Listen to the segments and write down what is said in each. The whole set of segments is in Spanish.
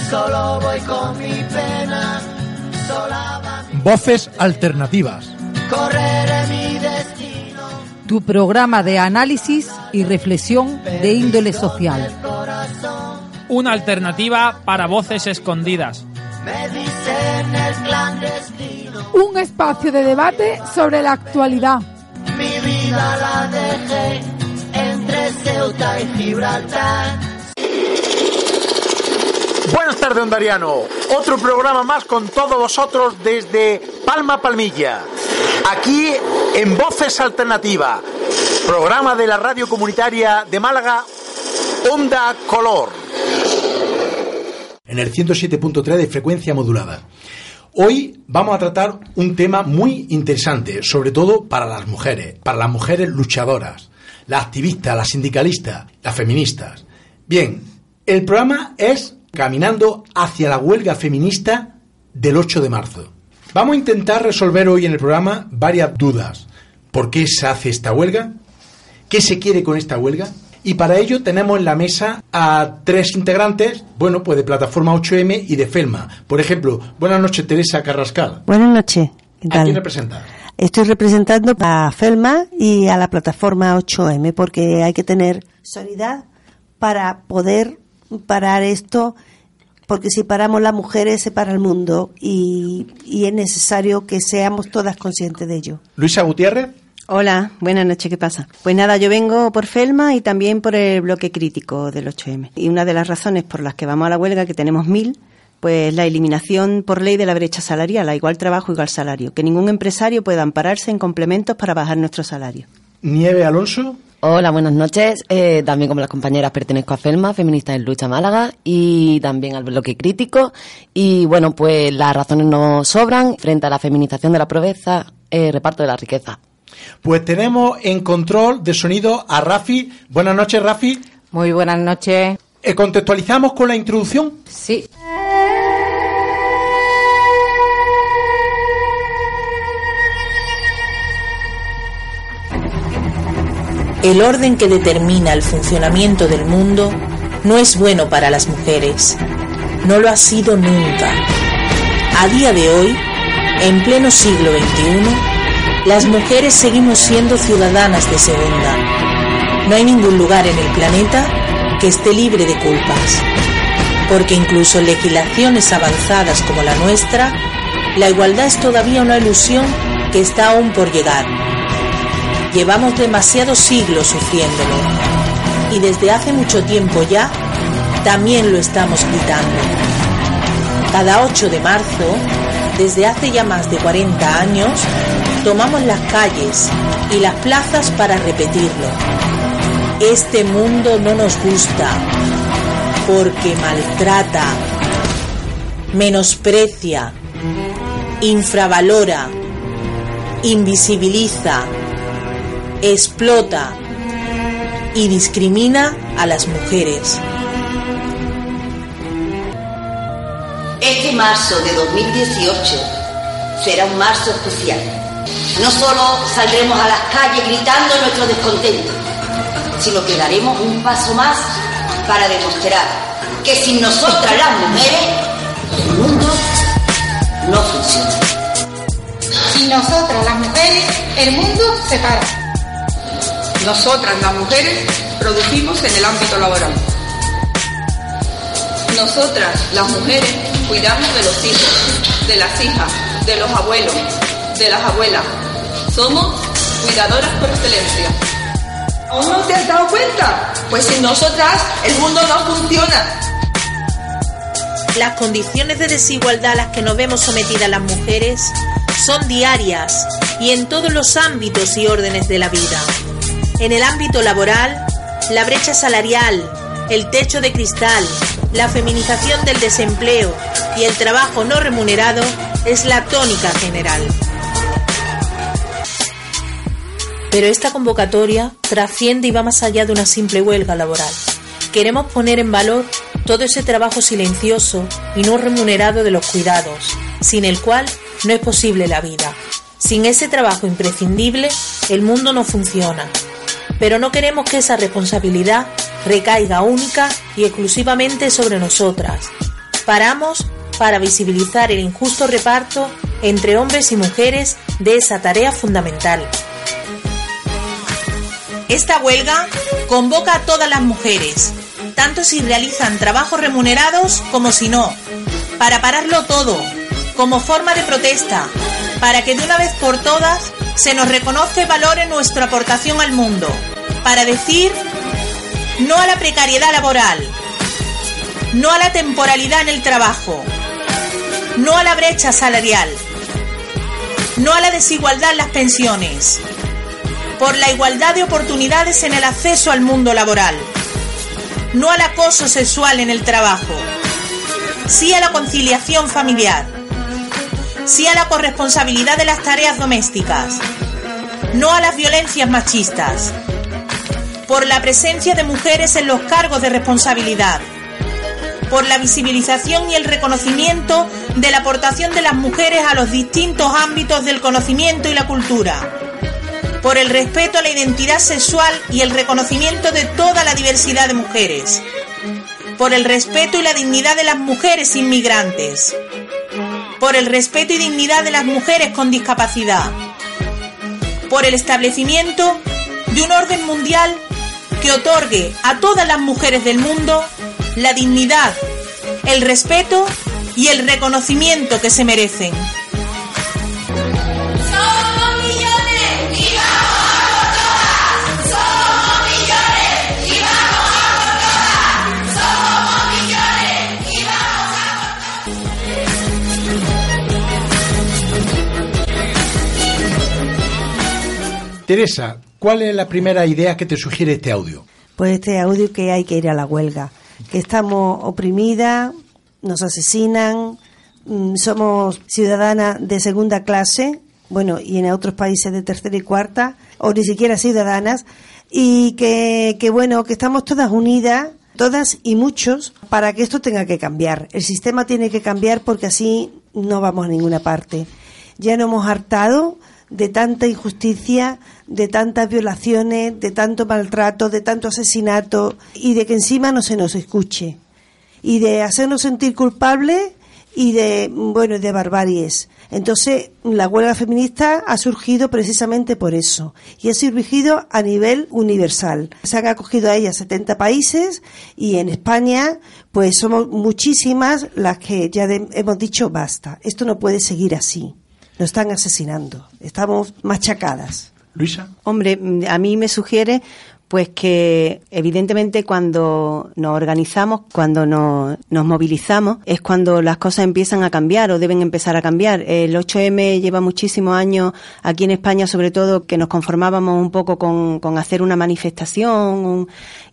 Solo voy con mi pena, sola va mi... Voces alternativas. Correré mi destino. Tu programa de análisis y reflexión de índole social. Una alternativa para voces escondidas. Me dicen el clandestino. Un espacio de debate sobre la actualidad. Mi vida la dejé entre Ceuta y Gibraltar. Buenas tardes, Ondariano. Otro programa más con todos vosotros desde Palma Palmilla. Aquí en Voces Alternativas, programa de la radio comunitaria de Málaga, Onda Color. En el 107.3 de frecuencia modulada. Hoy vamos a tratar un tema muy interesante, sobre todo para las mujeres luchadoras, las activistas, las sindicalistas, las feministas. Bien, el programa es Caminando hacia la huelga feminista del 8 de marzo. Vamos a intentar resolver hoy en el programa varias dudas. ¿Por qué se hace esta huelga? ¿Qué se quiere con esta huelga? Y para ello tenemos en la mesa a tres integrantes, bueno, pues de Plataforma 8M y de Felma. Por ejemplo, buenas noches, Teresa Carrascal. Buenas noches. ¿Qué tal? ¿A quién representa? Estoy representando a Felma y a la Plataforma 8M porque hay que tener solidaridad para poder parar esto, porque si paramos las mujeres se para el mundo y es necesario que seamos todas conscientes de ello. Luisa Gutiérrez. Hola, buenas noches, ¿qué pasa? Pues nada, yo vengo por Felma y también por el bloque crítico del 8M. Y una de las razones por las que vamos a la huelga, que tenemos 1000, pues la eliminación por ley de la brecha salarial, a igual trabajo, igual salario. Que ningún empresario pueda ampararse en complementos para bajar nuestro salario. Nieve Alonso. Hola, buenas noches. También como las compañeras pertenezco a Felma, Feministas en Lucha Málaga, y también al bloque crítico. Y bueno, pues las razones no sobran frente a la feminización de la pobreza, reparto de la riqueza. Pues tenemos en control de sonido a Rafi. Buenas noches, Rafi. Muy buenas noches. ¿Contextualizamos con la introducción? Sí. El orden que determina el funcionamiento del mundo no es bueno para las mujeres. No lo ha sido nunca. A día de hoy, en pleno siglo XXI, las mujeres seguimos siendo ciudadanas de segunda. No hay ningún lugar en el planeta que esté libre de culpas. Porque incluso en legislaciones avanzadas como la nuestra, la igualdad es todavía una ilusión que está aún por llegar. Llevamos demasiados siglos sufriéndolo y desde hace mucho tiempo ya también lo estamos gritando. Cada 8 de marzo, desde hace ya más de 40 años, tomamos las calles y las plazas para repetirlo. Este mundo no nos gusta porque maltrata, menosprecia, infravalora, invisibiliza, explota y discrimina a las mujeres. Este marzo de 2018 será un marzo especial. No solo saldremos a las calles gritando nuestro descontento, sino que daremos un paso más para demostrar que sin nosotras las mujeres el mundo no funciona. Sin nosotras las mujeres el mundo se para. Nosotras, las mujeres, producimos en el ámbito laboral. Nosotras, las mujeres, cuidamos de los hijos, de las hijas, de los abuelos, de las abuelas. Somos cuidadoras por excelencia. ¿Aún no te has dado cuenta? Pues sin nosotras, el mundo no funciona. Las condiciones de desigualdad a las que nos vemos sometidas las mujeres son diarias y en todos los ámbitos y órdenes de la vida. En el ámbito laboral, la brecha salarial, el techo de cristal, la feminización del desempleo y el trabajo no remunerado es la tónica general. Pero esta convocatoria trasciende y va más allá de una simple huelga laboral. Queremos poner en valor todo ese trabajo silencioso y no remunerado de los cuidados, sin el cual no es posible la vida. Sin ese trabajo imprescindible, el mundo no funciona. Pero no queremos que esa responsabilidad recaiga única y exclusivamente sobre nosotras. paramos para visibilizar el injusto reparto entre hombres y mujeres de esa tarea fundamental. Esta huelga convoca a todas las mujeres, tanto si realizan trabajos remunerados como si no, para pararlo todo, como forma de protesta, para que de una vez por todas se nos reconozca y valore nuestra aportación al mundo, para decir no a la precariedad laboral, no a la temporalidad en el trabajo, no a la brecha salarial, no a la desigualdad en las pensiones, por la igualdad de oportunidades en el acceso al mundo laboral, no al acoso sexual en el trabajo, sí a la conciliación familiar, sí a la corresponsabilidad de las tareas domésticas, no a las violencias machistas, por la presencia de mujeres en los cargos de responsabilidad, por la visibilización y el reconocimiento de la aportación de las mujeres a los distintos ámbitos del conocimiento y la cultura, por el respeto a la identidad sexual y el reconocimiento de toda la diversidad de mujeres, por el respeto y la dignidad de las mujeres inmigrantes, por el respeto y dignidad de las mujeres con discapacidad, por el establecimiento de un orden mundial que otorgue a todas las mujeres del mundo la dignidad, el respeto y el reconocimiento que se merecen. Teresa, ¿cuál es la primera idea que te sugiere este audio? Pues este audio que hay que ir a la huelga, que estamos oprimidas, nos asesinan, somos ciudadanas de segunda clase, bueno, y en otros países de tercera y cuarta, o ni siquiera ciudadanas, y que bueno, que estamos todas unidas, todas y muchos, para que esto tenga que cambiar. El sistema tiene que cambiar porque así no vamos a ninguna parte. Ya nos hemos hartado de tanta injusticia, de tantas violaciones, de tanto maltrato, de tanto asesinato, y de que encima no se nos escuche, y de hacernos sentir culpables y de barbaries. Entonces, la huelga feminista ha surgido precisamente por eso, y ha surgido a nivel universal. Se han acogido a ella 70 países, y en España pues somos muchísimas las que ya hemos dicho basta, esto no puede seguir así. Nos están asesinando, estamos machacadas. Luisa. Hombre, a mí me sugiere pues que evidentemente cuando nos organizamos, cuando nos movilizamos, es cuando las cosas empiezan a cambiar o deben empezar a cambiar. El 8M lleva muchísimos años aquí en España, sobre todo, que nos conformábamos un poco con hacer una manifestación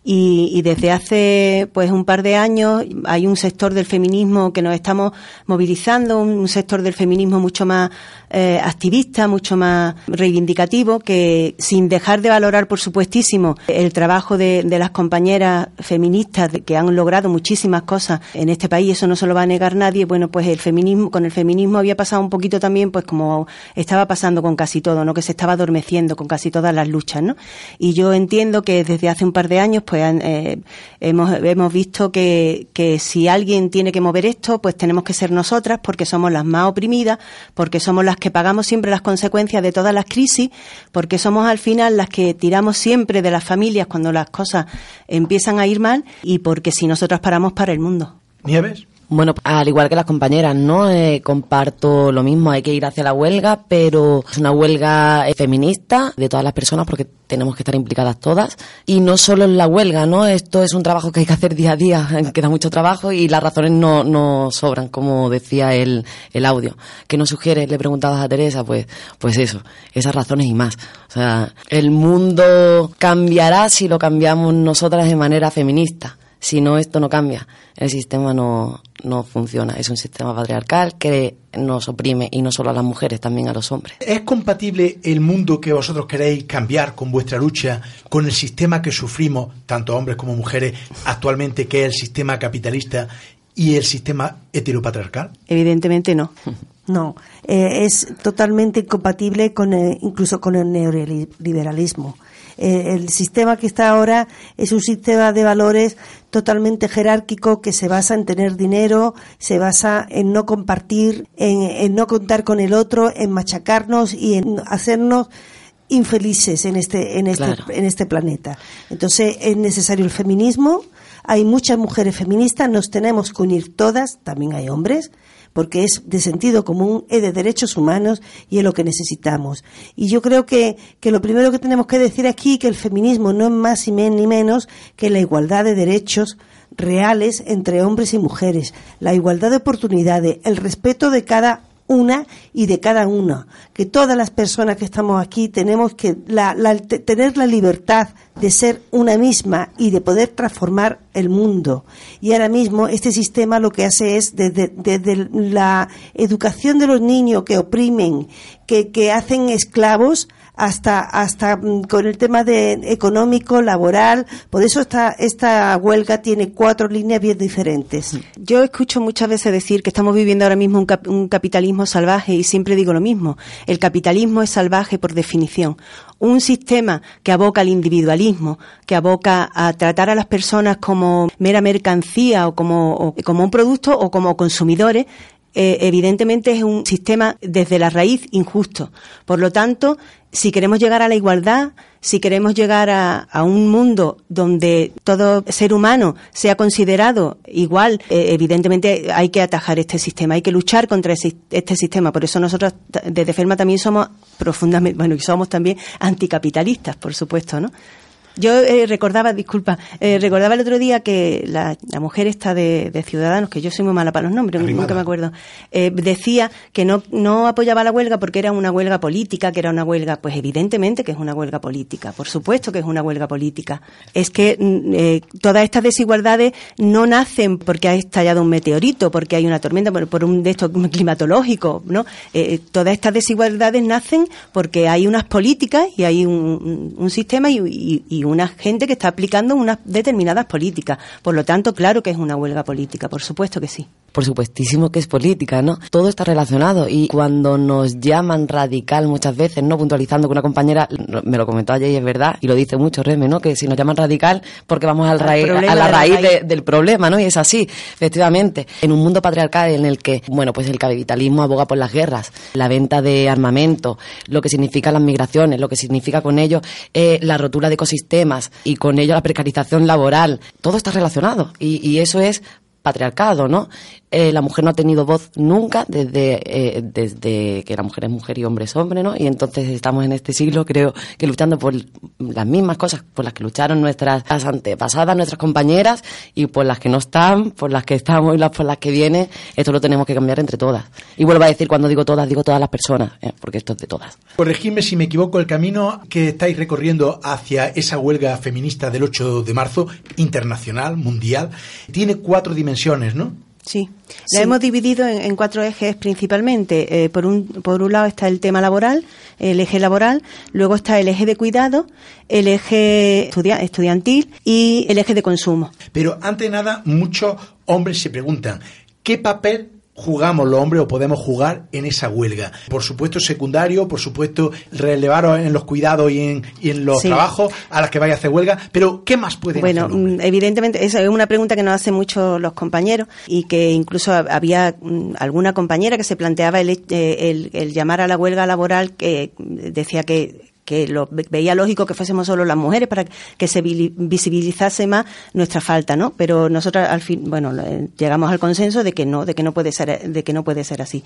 y desde hace pues un par de años hay un sector del feminismo que nos estamos movilizando, un sector del feminismo mucho más activista, mucho más reivindicativo, que sin dejar de valorar, por supuestísimo, el trabajo de las compañeras feministas que han logrado muchísimas cosas en este país, eso no se lo va a negar nadie. Bueno, pues con el feminismo había pasado un poquito también, pues como estaba pasando con casi todo, ¿no? Que se estaba adormeciendo con casi todas las luchas, ¿no? Y yo entiendo que desde hace un par de años, pues hemos visto que si alguien tiene que mover esto, pues tenemos que ser nosotras, porque somos las más oprimidas, porque somos las que pagamos siempre las consecuencias de todas las crisis, porque somos al final las que tiramos siempre de las familias cuando las cosas empiezan a ir mal, y porque si nosotras paramos, para el mundo. ¿Nieves? Bueno, al igual que las compañeras, ¿no? Comparto lo mismo, hay que ir hacia la huelga, pero es una huelga feminista de todas las personas, porque tenemos que estar implicadas todas, y no solo en la huelga, ¿no? Esto es un trabajo que hay que hacer día a día, queda mucho trabajo y las razones no sobran, como decía el audio. ¿Qué nos sugiere? Le preguntabas a Teresa, pues eso, esas razones y más. O sea, el mundo cambiará si lo cambiamos nosotras de manera feminista. Si no, esto no cambia. El sistema no funciona. Es un sistema patriarcal que nos oprime, y no solo a las mujeres, también a los hombres. ¿Es compatible el mundo que vosotros queréis cambiar con vuestra lucha con el sistema que sufrimos, tanto hombres como mujeres, actualmente, que es el sistema capitalista y el sistema heteropatriarcal? Evidentemente no. No, es totalmente incompatible incluso con el neoliberalismo. El sistema que está ahora es un sistema de valores totalmente jerárquico que se basa en tener dinero, se basa en no compartir, en no contar con el otro, en machacarnos y en hacernos infelices en este planeta. Entonces es necesario el feminismo. Hay muchas mujeres feministas, nos tenemos que unir todas, también hay hombres, porque es de sentido común, es de derechos humanos y es lo que necesitamos. Y yo creo que lo primero que tenemos que decir aquí, que el feminismo no es más ni menos que la igualdad de derechos reales entre hombres y mujeres, la igualdad de oportunidades, el respeto de cada una y de cada uno, que todas las personas que estamos aquí tenemos que tener la libertad de ser una misma y de poder transformar el mundo. Y ahora mismo este sistema lo que hace es desde la educación de los niños que oprimen, que hacen esclavos, hasta con el tema de económico, laboral. Por eso esta huelga tiene 4 líneas bien diferentes. Yo escucho muchas veces decir que estamos viviendo ahora mismo un capitalismo salvaje, y siempre digo lo mismo. El capitalismo es salvaje por definición. Un sistema que aboca al individualismo, que aboca a tratar a las personas como mera mercancía o como un producto o como consumidores, evidentemente es un sistema desde la raíz injusto. Por lo tanto, si queremos llegar a la igualdad, si queremos llegar a un mundo donde todo ser humano sea considerado igual, evidentemente hay que atajar este sistema, hay que luchar contra este sistema. Por eso nosotros desde FELMA también somos profundamente, y somos también anticapitalistas, por supuesto, ¿no? Yo recordaba el otro día que la mujer esta de Ciudadanos, que yo soy muy mala para los nombres, nunca me acuerdo, decía que no apoyaba la huelga porque era una huelga política, que era una huelga, pues evidentemente que es una huelga política, por supuesto que es una huelga política. Es que todas estas desigualdades no nacen porque ha estallado un meteorito, porque hay una tormenta, por un de estos climatológicos, ¿no? Todas estas desigualdades nacen porque hay unas políticas y hay un sistema y una gente que está aplicando unas determinadas políticas. Por lo tanto, claro que es una huelga política, por supuesto que sí. Por supuestísimo que es política, ¿no? Todo está relacionado, y cuando nos llaman radical muchas veces, ¿no? Puntualizando que una compañera me lo comentó ayer y es verdad, y lo dice mucho Reme, ¿no? Que si nos llaman radical porque vamos a la raíz del problema, ¿no? Y es así, efectivamente. En un mundo patriarcal en el que, pues el capitalismo aboga por las guerras, la venta de armamento, lo que significa las migraciones, lo que significa con ello la rotura de ecosistemas y con ello la precarización laboral, todo está relacionado, y eso es patriarcado, ¿no? La mujer no ha tenido voz nunca desde que la mujer es mujer y hombre es hombre, ¿no? Y entonces estamos en este siglo, creo, que luchando por las mismas cosas por las que lucharon nuestras antepasadas, nuestras compañeras, y por las que no están, por las que estamos y por las que vienen. Esto lo tenemos que cambiar entre todas. Y vuelvo a decir, cuando digo todas las personas, porque esto es de todas. Corregidme si me equivoco, el camino que estáis recorriendo hacia esa huelga feminista del 8 de marzo, internacional, mundial, tiene 4 dimensiones, ¿no? Sí, la hemos dividido en 4 ejes principalmente. Por un lado está el tema laboral, el eje laboral, luego está el eje de cuidado, el eje estudiantil y el eje de consumo. Pero antes de nada, muchos hombres se preguntan, ¿qué papel jugamos los hombres o podemos jugar en esa huelga? Por supuesto secundario, por supuesto relevaros en los cuidados y en los trabajos a las que vais a hacer huelga, pero ¿qué más pueden hacer los hombres? Evidentemente, esa es una pregunta que nos hacen mucho los compañeros, y que incluso había alguna compañera que se planteaba el llamar a la huelga laboral, que decía que lo veía lógico que fuésemos solo las mujeres para que se visibilizase más nuestra falta, ¿no? Pero nosotros al fin, llegamos al consenso de que no puede ser así.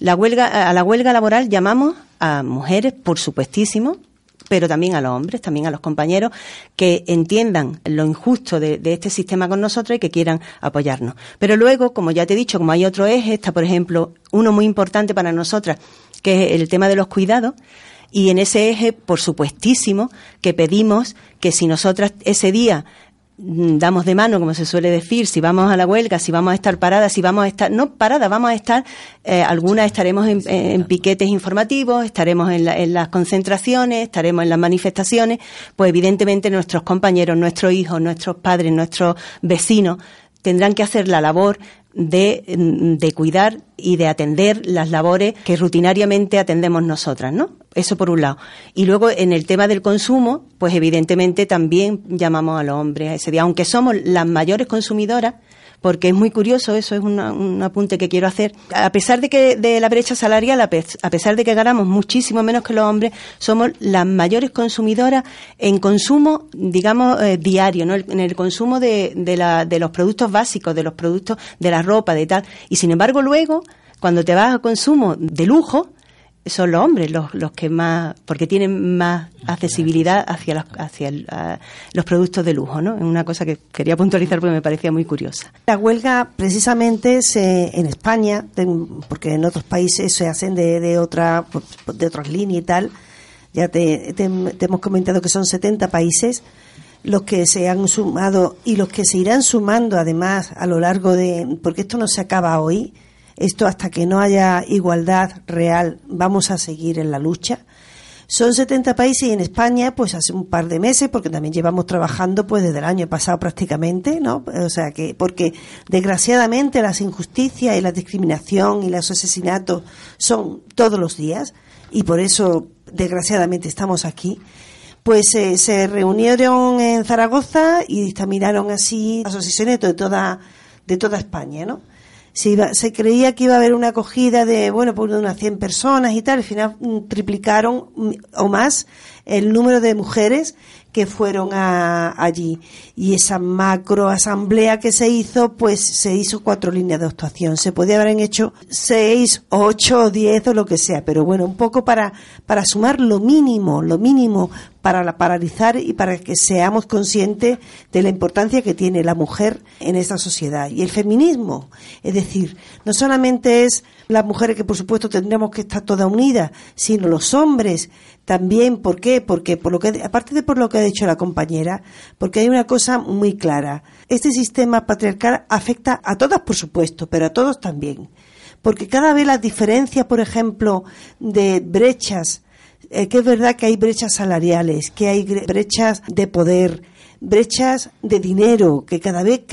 A la huelga laboral llamamos a mujeres, por supuestísimo, pero también a los hombres, también a los compañeros que entiendan lo injusto de este sistema con nosotros y que quieran apoyarnos. Pero luego, como ya te he dicho, como hay otro eje, está, por ejemplo, uno muy importante para nosotras, que es el tema de los cuidados. Y en ese eje, por supuestísimo, que pedimos que si nosotras ese día damos de mano, como se suele decir, si vamos a la huelga, si vamos a estar paradas, si vamos a estar, no paradas, vamos a estar, algunas estaremos en piquetes informativos, estaremos en las concentraciones, estaremos en las manifestaciones, pues evidentemente nuestros compañeros, nuestros hijos, nuestros padres, nuestros vecinos tendrán que hacer la labor de cuidar y de atender las labores que rutinariamente atendemos nosotras, ¿no? Eso por un lado. Y luego en el tema del consumo, pues evidentemente también llamamos a los hombres a ese día, aunque somos las mayores consumidoras, porque es muy curioso, eso es un apunte que quiero hacer. A pesar de la brecha salarial, a pesar de que ganamos muchísimo menos que los hombres, somos las mayores consumidoras en consumo, digamos, diario, ¿no? En el consumo de los productos básicos, de los productos de la ropa, de tal. Y sin embargo, luego, cuando te vas a consumo de lujo, son los hombres los que más, porque tienen más accesibilidad hacia los productos de lujo, ¿no? Es una cosa que quería puntualizar porque me parecía muy curiosa. La huelga, precisamente, en España, porque en otros países se hacen de otras líneas y tal, ya te hemos comentado que son 70 países los que se han sumado y los que se irán sumando, además, a lo largo porque esto no se acaba hoy. Esto, hasta que no haya igualdad real, vamos a seguir en la lucha. Son 70 países y en España, pues hace un par de meses, porque también llevamos trabajando pues desde el año pasado prácticamente, ¿no? O sea que, porque desgraciadamente las injusticias y la discriminación y los asesinatos son todos los días, y por eso desgraciadamente estamos aquí. Pues se reunieron en Zaragoza y dictaminaron así asociaciones de toda España, ¿no? Se creía que iba a haber una acogida de unas 100 personas y tal. Al final triplicaron o más el número de mujeres que fueron allí. Y esa macro asamblea que se hizo 4 líneas de actuación. Se podía haber hecho 6, 8 o 10 o lo que sea. Pero bueno, un poco para sumar lo mínimo para paralizar y para que seamos conscientes de la importancia que tiene la mujer en esta sociedad. Y el feminismo, es decir, no solamente es las mujeres, que por supuesto tendremos que estar todas unidas, sino los hombres también. ¿Por qué? Porque aparte de por lo que ha dicho la compañera, porque hay una cosa muy clara. Este sistema patriarcal afecta a todas, por supuesto, pero a todos también. Porque cada vez las diferencias, por ejemplo, de brechas, que es verdad que hay brechas salariales, que hay brechas de poder, brechas de dinero, que cada vez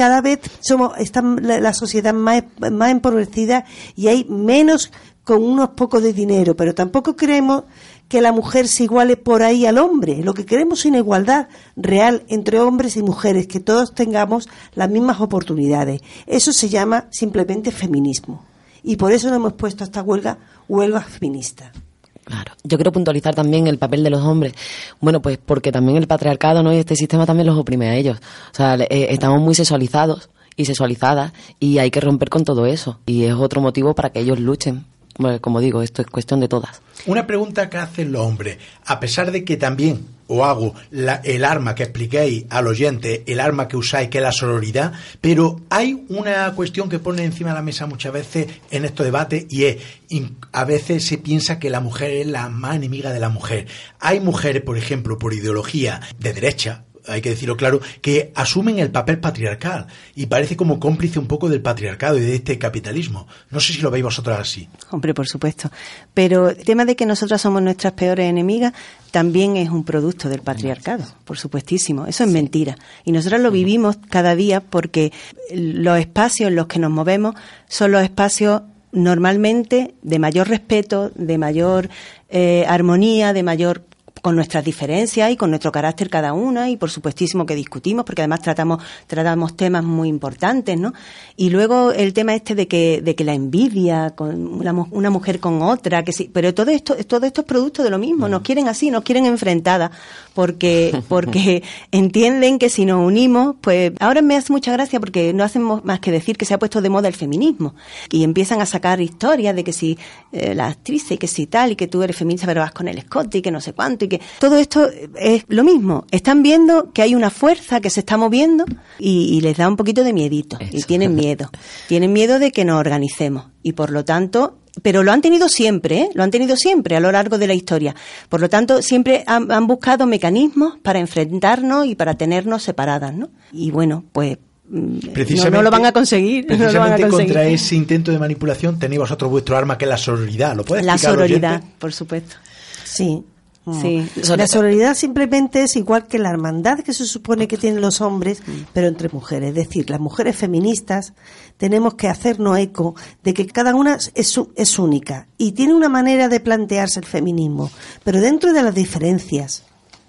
está la sociedad más empobrecida y hay menos con unos pocos de dinero, pero tampoco queremos que la mujer se iguale por ahí al hombre. Lo que queremos es una igualdad real entre hombres y mujeres, que todos tengamos las mismas oportunidades. Eso se llama simplemente feminismo. Y por eso nos hemos puesto a esta huelga feminista. Claro. Yo quiero puntualizar también el papel de los hombres. Bueno, pues porque también el patriarcado, ¿no? Y este sistema también los oprime a ellos. O sea, estamos muy sexualizados y sexualizadas y hay que romper con todo eso. Y es otro motivo para que ellos luchen. Bueno, como digo, esto es cuestión de todas. Una pregunta que hacen los hombres. A pesar de que también os hago el arma que expliquéis al oyente, el arma que usáis, que es la sororidad, pero hay una cuestión que pone encima de la mesa muchas veces en estos debates, y es, a veces se piensa que la mujer es la más enemiga de la mujer. Hay mujeres, por ejemplo, por ideología de derecha, hay que decirlo claro, que asumen el papel patriarcal y parece como cómplice un poco del patriarcado y de este capitalismo. No sé si lo veis vosotras así. Hombre, por supuesto. Pero el tema de que nosotras somos nuestras peores enemigas también es un producto del patriarcado, por supuestísimo. Eso es mentira. Y nosotros lo vivimos cada día porque los espacios en los que nos movemos son los espacios normalmente de mayor respeto, de mayor armonía, de mayor, con nuestras diferencias y con nuestro carácter cada una, y por supuestísimo que discutimos, porque además tratamos temas muy importantes, ¿no? Y luego el tema de que la envidia con una mujer con otra, que sí, pero todo esto es producto de lo mismo. Nos quieren así, nos quieren enfrentadas, porque entienden que si nos unimos, pues ahora me hace mucha gracia porque no hacen más que decir que se ha puesto de moda el feminismo y empiezan a sacar historias de que si la actriz y que si tal, y que tú eres feminista pero vas con el escote y que no sé cuánto, y que todo esto es lo mismo. Están viendo que hay una fuerza que se está moviendo y les da un poquito de miedito. Eso. Y tienen miedo de que nos organicemos, y por lo tanto, pero lo han tenido siempre, a lo largo de la historia. Por lo tanto, siempre han buscado mecanismos para enfrentarnos y para tenernos separadas, ¿no? Y bueno, pues no lo van a conseguir. Precisamente contra ese intento de manipulación tenéis vosotros vuestro arma, que es la sororidad. ¿Lo puedes explicar? La sororidad, por supuesto. Sí. Sí. La sororidad simplemente es igual que la hermandad que se supone que tienen los hombres, pero entre mujeres. Es decir, las mujeres feministas tenemos que hacernos eco de que cada una es única y tiene una manera de plantearse el feminismo, pero dentro de las diferencias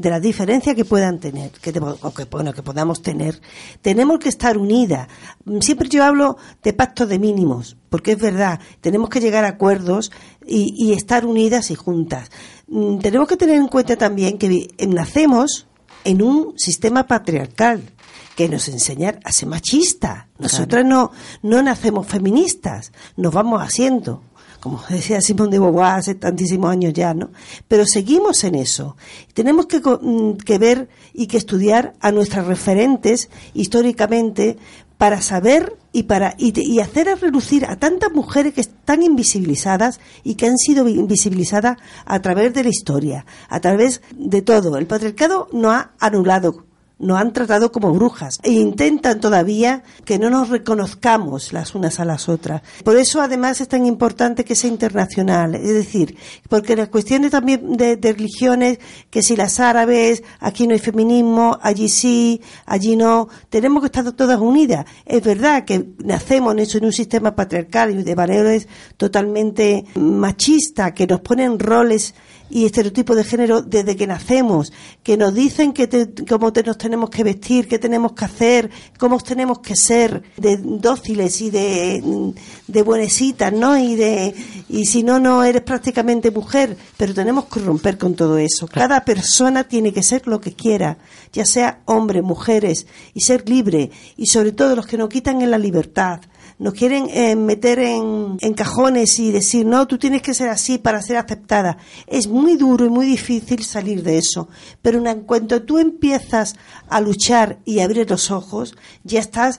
que puedan tener, que podamos tener, tenemos que estar unidas. Siempre yo hablo de pactos de mínimos, porque es verdad, tenemos que llegar a acuerdos y estar unidas y juntas. Tenemos que tener en cuenta también que nacemos en un sistema patriarcal que nos enseña a ser machistas. Nosotras no nacemos feministas, nos vamos haciendo, como decía Simone de Beauvoir hace tantísimos años ya, ¿no? Pero seguimos en eso. Tenemos que ver y que estudiar a nuestras referentes históricamente para saber y hacer a relucir a tantas mujeres que están invisibilizadas y que han sido invisibilizadas a través de la historia, a través de todo. El patriarcado nos ha anulado, nos han tratado como brujas e intentan todavía que no nos reconozcamos las unas a las otras. Por eso además es tan importante que sea internacional, es decir, porque las cuestiones también de religiones, que si las árabes, aquí no hay feminismo, allí sí, allí no, tenemos que estar todas unidas. Es verdad que nacemos en un sistema patriarcal y de valores totalmente machista, que nos ponen roles y estereotipos de género desde que nacemos, que nos dicen cómo nos tenemos que vestir, qué tenemos que hacer, cómo tenemos que ser de dóciles y de buenecitas, ¿no? Y si no eres prácticamente mujer, pero tenemos que romper con todo eso. Cada persona tiene que ser lo que quiera, ya sea hombres, mujeres, y ser libre, y sobre todo los que nos quitan en la libertad. Nos quieren meter en cajones y decir, no, tú tienes que ser así para ser aceptada. Es muy duro y muy difícil salir de eso. Pero en cuanto tú empiezas a luchar y a abrir los ojos, ya estás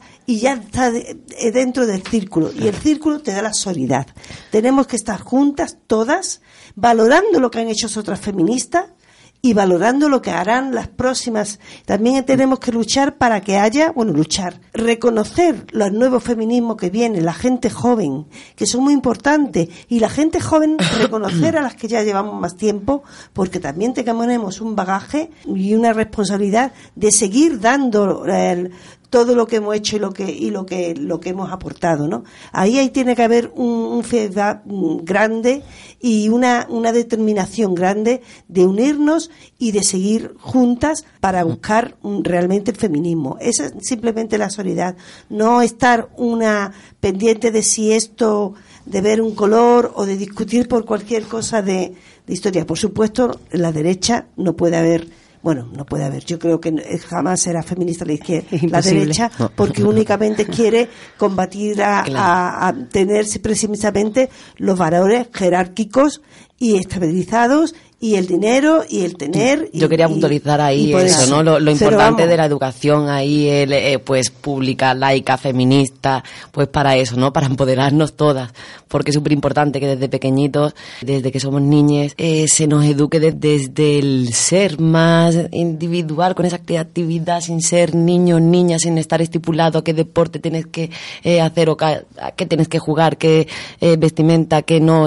dentro del círculo. Y el círculo te da la solidaridad. Tenemos que estar juntas, todas, valorando lo que han hecho otras feministas, y valorando lo que harán las próximas. También tenemos que luchar para que haya, reconocer los nuevos feminismos que vienen, la gente joven, que son muy importantes, y la gente joven reconocer a las que ya llevamos más tiempo, porque también tenemos un bagaje y una responsabilidad de seguir dando todo lo que hemos hecho y lo que hemos aportado, ¿no? Ahí tiene que haber un feedback grande y una determinación grande de unirnos y de seguir juntas para buscar realmente el feminismo. Esa es simplemente la solidaridad, no estar pendiente de si esto, de ver un color o de discutir por cualquier cosa de historia. Por supuesto, en la derecha no puede haber, yo creo que jamás será feminista la derecha, porque únicamente quiere combatir a tener precisamente los valores jerárquicos y estabilizados, y el dinero y el tener. Yo quería puntualizar ahí eso, ¿no? Lo importante de la educación ahí, pues pública, laica, feminista, pues para eso, ¿no? Para empoderarnos todas, porque es súper importante que desde pequeñitos, desde que somos niñas, se nos eduque desde el ser más individual, con esa creatividad, sin ser niño, niña, sin estar estipulado qué deporte tienes que hacer o qué tienes que jugar, qué vestimenta, qué no.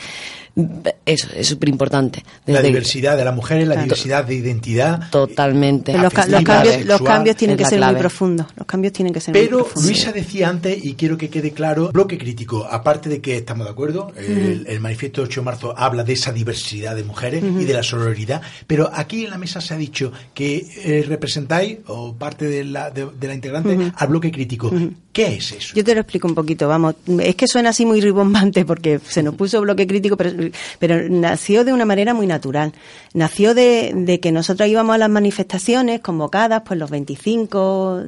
Eso es súper importante. La diversidad de las mujeres, la diversidad de identidad. Totalmente. Los cambios tienen que ser muy profundos. Los cambios tienen que ser muy profundos. Pero Luisa decía antes, y quiero que quede claro, bloque crítico, aparte de que estamos de acuerdo, el manifiesto 8 de marzo habla de esa diversidad de mujeres y de la sororidad, pero aquí en la mesa se ha dicho que representáis, o parte de la integrante, al bloque crítico. ¿Qué es eso? Yo te lo explico un poquito, vamos. Es que suena así muy ribombante porque se nos puso bloque crítico, pero nació de una manera muy natural. Nació de que nosotros íbamos a las manifestaciones convocadas, pues los 25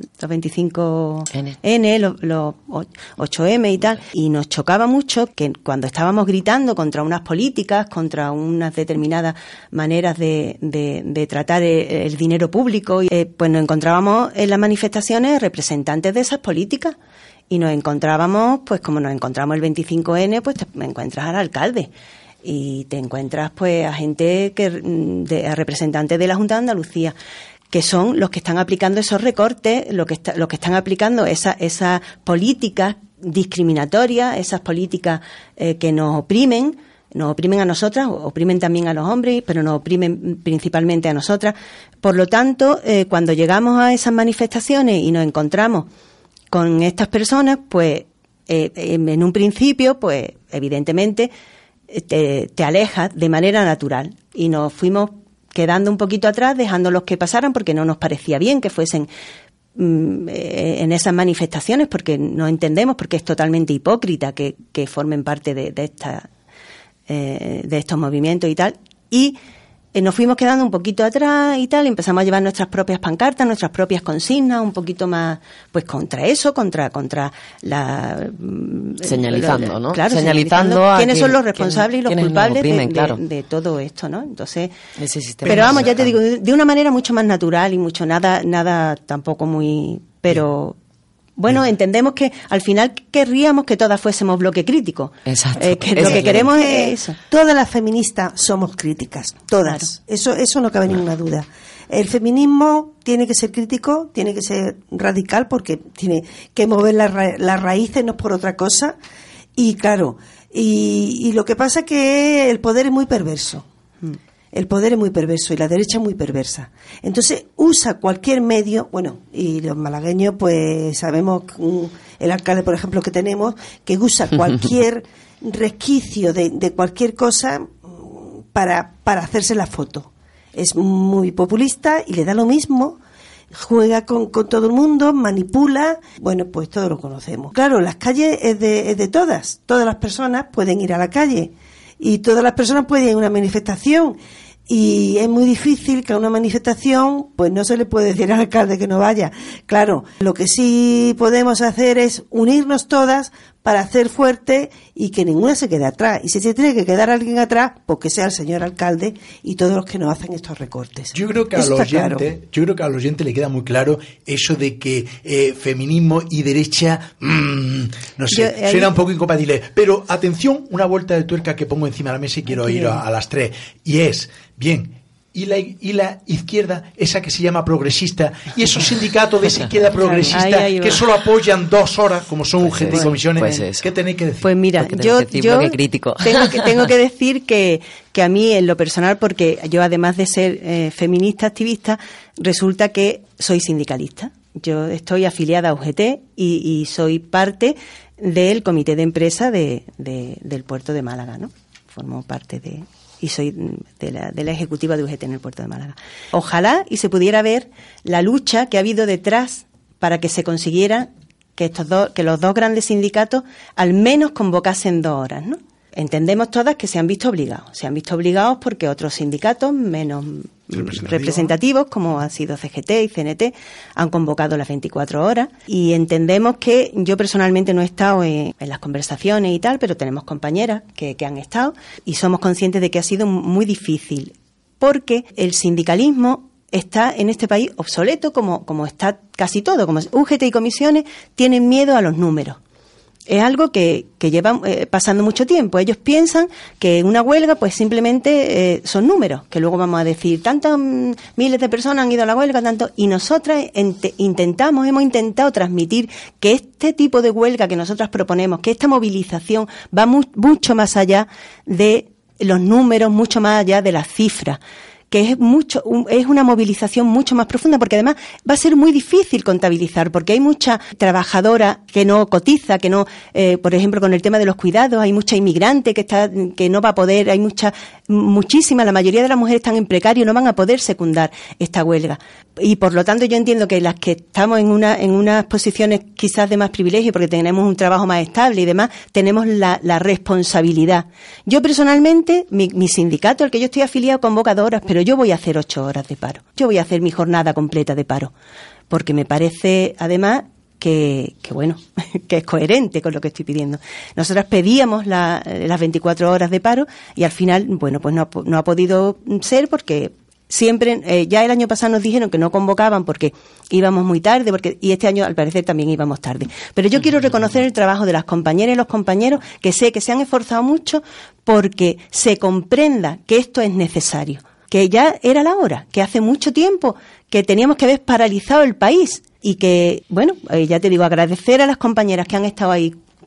N, los 8M y tal, y nos chocaba mucho que cuando estábamos gritando contra unas políticas, contra unas determinadas maneras de tratar el dinero público, pues nos encontrábamos en las manifestaciones representantes de esas políticas. Y nos encontrábamos, pues como nos encontramos el 25N, pues te encuentras al alcalde. Y te encuentras pues a gente a representantes de la Junta de Andalucía, que son los que están aplicando esos recortes, los que están aplicando esas políticas discriminatorias, esas políticas que nos oprimen, Nos oprimen a nosotras, oprimen también a los hombres, pero nos oprimen principalmente a nosotras. Por lo tanto, cuando llegamos a esas manifestaciones y nos encontramos con estas personas, pues en un principio, pues evidentemente te alejas de manera natural, y nos fuimos quedando un poquito atrás, dejándolos que pasaran porque no nos parecía bien que fuesen en esas manifestaciones, porque no entendemos, porque es totalmente hipócrita que formen parte de estos movimientos y tal, y nos fuimos quedando un poquito atrás y tal, y empezamos a llevar nuestras propias pancartas, nuestras propias consignas, un poquito más, pues contra eso, contra la... Señalizando, ¿no? Claro, señalizando quiénes son los responsables y los culpables de todo esto, ¿no? Entonces, pero vamos, ya te digo, de una manera mucho más natural y mucho nada tampoco muy... Pero... Bueno, entendemos que al final querríamos que todas fuésemos bloque crítico. Exacto. Lo que queremos es eso. Todas las feministas somos críticas, todas. Claro. Eso no cabe ninguna duda. El feminismo tiene que ser crítico, tiene que ser radical, porque tiene que mover las raíces, no es por otra cosa. Y claro, y lo que pasa es que el poder es muy perverso. El poder es muy perverso y la derecha es muy perversa. Entonces usa cualquier medio, bueno, y los malagueños pues sabemos, el alcalde por ejemplo que tenemos, que usa cualquier resquicio de cualquier cosa para hacerse la foto. Es muy populista y le da lo mismo, juega con todo el mundo, manipula, bueno, pues todos lo conocemos. Claro, las calles es de todas las personas pueden ir a la calle. Y todas las personas pueden ir a una manifestación, y es muy difícil que a una manifestación pues no se le puede decir al alcalde que no vaya. Claro, lo que sí podemos hacer es unirnos todas para hacer fuerte y que ninguna se quede atrás. Y si se tiene que quedar alguien atrás, pues que sea el señor alcalde y todos los que nos hacen estos recortes. Yo creo que al oyente le queda muy claro eso de que feminismo y derecha, no sé, suena un poco incompatible. Pero atención, una vuelta de tuerca que pongo encima de la mesa y quiero ir a las tres. Y es, bien, y la izquierda, esa que se llama progresista, y esos sindicatos de esa izquierda progresista que solo apoyan 2 horas, como son UGT y comisiones, ¿qué tenéis que decir? Pues mira, yo tengo que decir que a mí en lo personal, porque yo además de ser feminista activista, resulta que soy sindicalista. Yo estoy afiliada a UGT y soy parte del comité de empresa del puerto de Málaga, ¿no? Formo parte y soy de la ejecutiva de UGT en el puerto de Málaga. Ojalá y se pudiera ver la lucha que ha habido detrás para que se consiguiera que los dos grandes sindicatos al menos convocasen 2 horas, ¿no? Entendemos todas que se han visto obligados porque otros sindicatos menos representativos, como han sido CGT y CNT, han convocado las 24 horas, y entendemos que yo personalmente no he estado en las conversaciones y tal, pero tenemos compañeras que han estado y somos conscientes de que ha sido muy difícil, porque el sindicalismo está en este país obsoleto como está casi todo, como UGT y comisiones tienen miedo a los números. Es algo que lleva pasando mucho tiempo. Ellos piensan que una huelga pues simplemente son números, que luego vamos a decir tantas miles de personas han ido a la huelga, y nosotras hemos intentado transmitir que este tipo de huelga que nosotras proponemos, que esta movilización va mucho más allá de los números, mucho más allá de las cifras, que es una movilización mucho más profunda, porque además va a ser muy difícil contabilizar, porque hay mucha trabajadora que no cotiza, que no, por ejemplo, con el tema de los cuidados, hay mucha inmigrante que no va a poder, hay muchísima, la mayoría de las mujeres están en precario, no van a poder secundar esta huelga. Y por lo tanto yo entiendo que las que estamos en unas posiciones quizás de más privilegio, porque tenemos un trabajo más estable y demás, tenemos la responsabilidad. Yo personalmente, mi sindicato, al que yo estoy afiliado, convoca 2 horas, pero yo voy a hacer 8 horas de paro. Yo voy a hacer mi jornada completa de paro, porque me parece además que bueno, que es coherente con lo que estoy pidiendo. Nosotras pedíamos las 24 horas de paro y al final, bueno, pues no ha podido ser, porque siempre, ya el año pasado nos dijeron que no convocaban porque íbamos muy tarde, y este año al parecer también íbamos tarde. Pero yo quiero reconocer el trabajo de las compañeras y los compañeros, que sé que se han esforzado mucho porque se comprenda que esto es necesario, que ya era la hora, que hace mucho tiempo que teníamos que haber paralizado el país, y que, bueno, ya te digo, agradecer a las compañeras que han estado ahí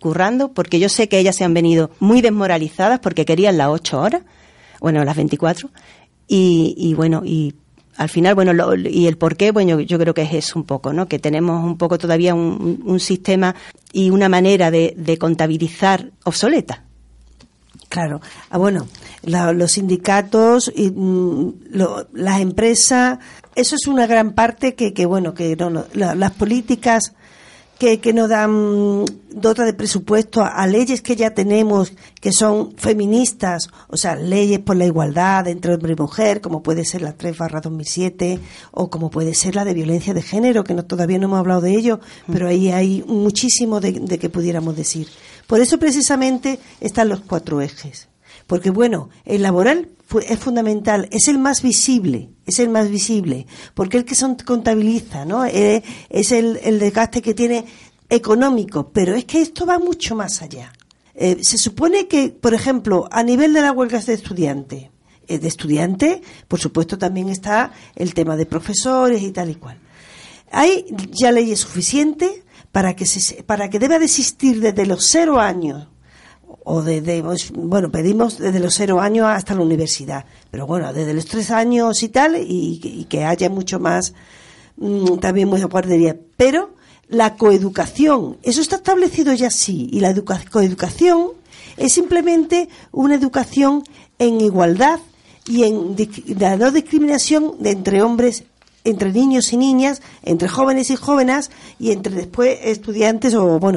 currando, porque yo sé que ellas se han venido muy desmoralizadas porque querían las 8 horas, bueno, las 24, y bueno, y al final, bueno, y el por qué, bueno, yo creo que es eso un poco, ¿no? Que tenemos un poco todavía un sistema y una manera de contabilizar obsoleta. Claro. Bueno, los sindicatos y las empresas, eso es una gran parte que bueno, que no, las políticas que nos dan dota de presupuesto a leyes que ya tenemos, que son feministas, o sea, leyes por la igualdad entre hombre y mujer, como puede ser la 3/2007, o como puede ser la de violencia de género, que todavía no hemos hablado de ello, pero ahí hay muchísimo de que pudiéramos decir. Por eso precisamente están los 4 ejes. Porque bueno, el laboral es fundamental, es el más visible, porque el que se contabiliza, ¿no? Es el desgaste que tiene económico, pero es que esto va mucho más allá. Se supone que, por ejemplo, a nivel de las huelgas de estudiante, por supuesto también está el tema de profesores y tal y cual. Hay ya leyes suficientes para que deba de existir desde los 0 años, o pedimos desde los 0 años hasta la universidad, pero bueno, desde los 3 años y tal, y que haya mucho más, también mucha guardería, pero la coeducación, eso está establecido ya sí, y la coeducación es simplemente una educación en igualdad y en la no discriminación de entre hombres, entre niños y niñas, entre jóvenes y jóvenes, y entre después estudiantes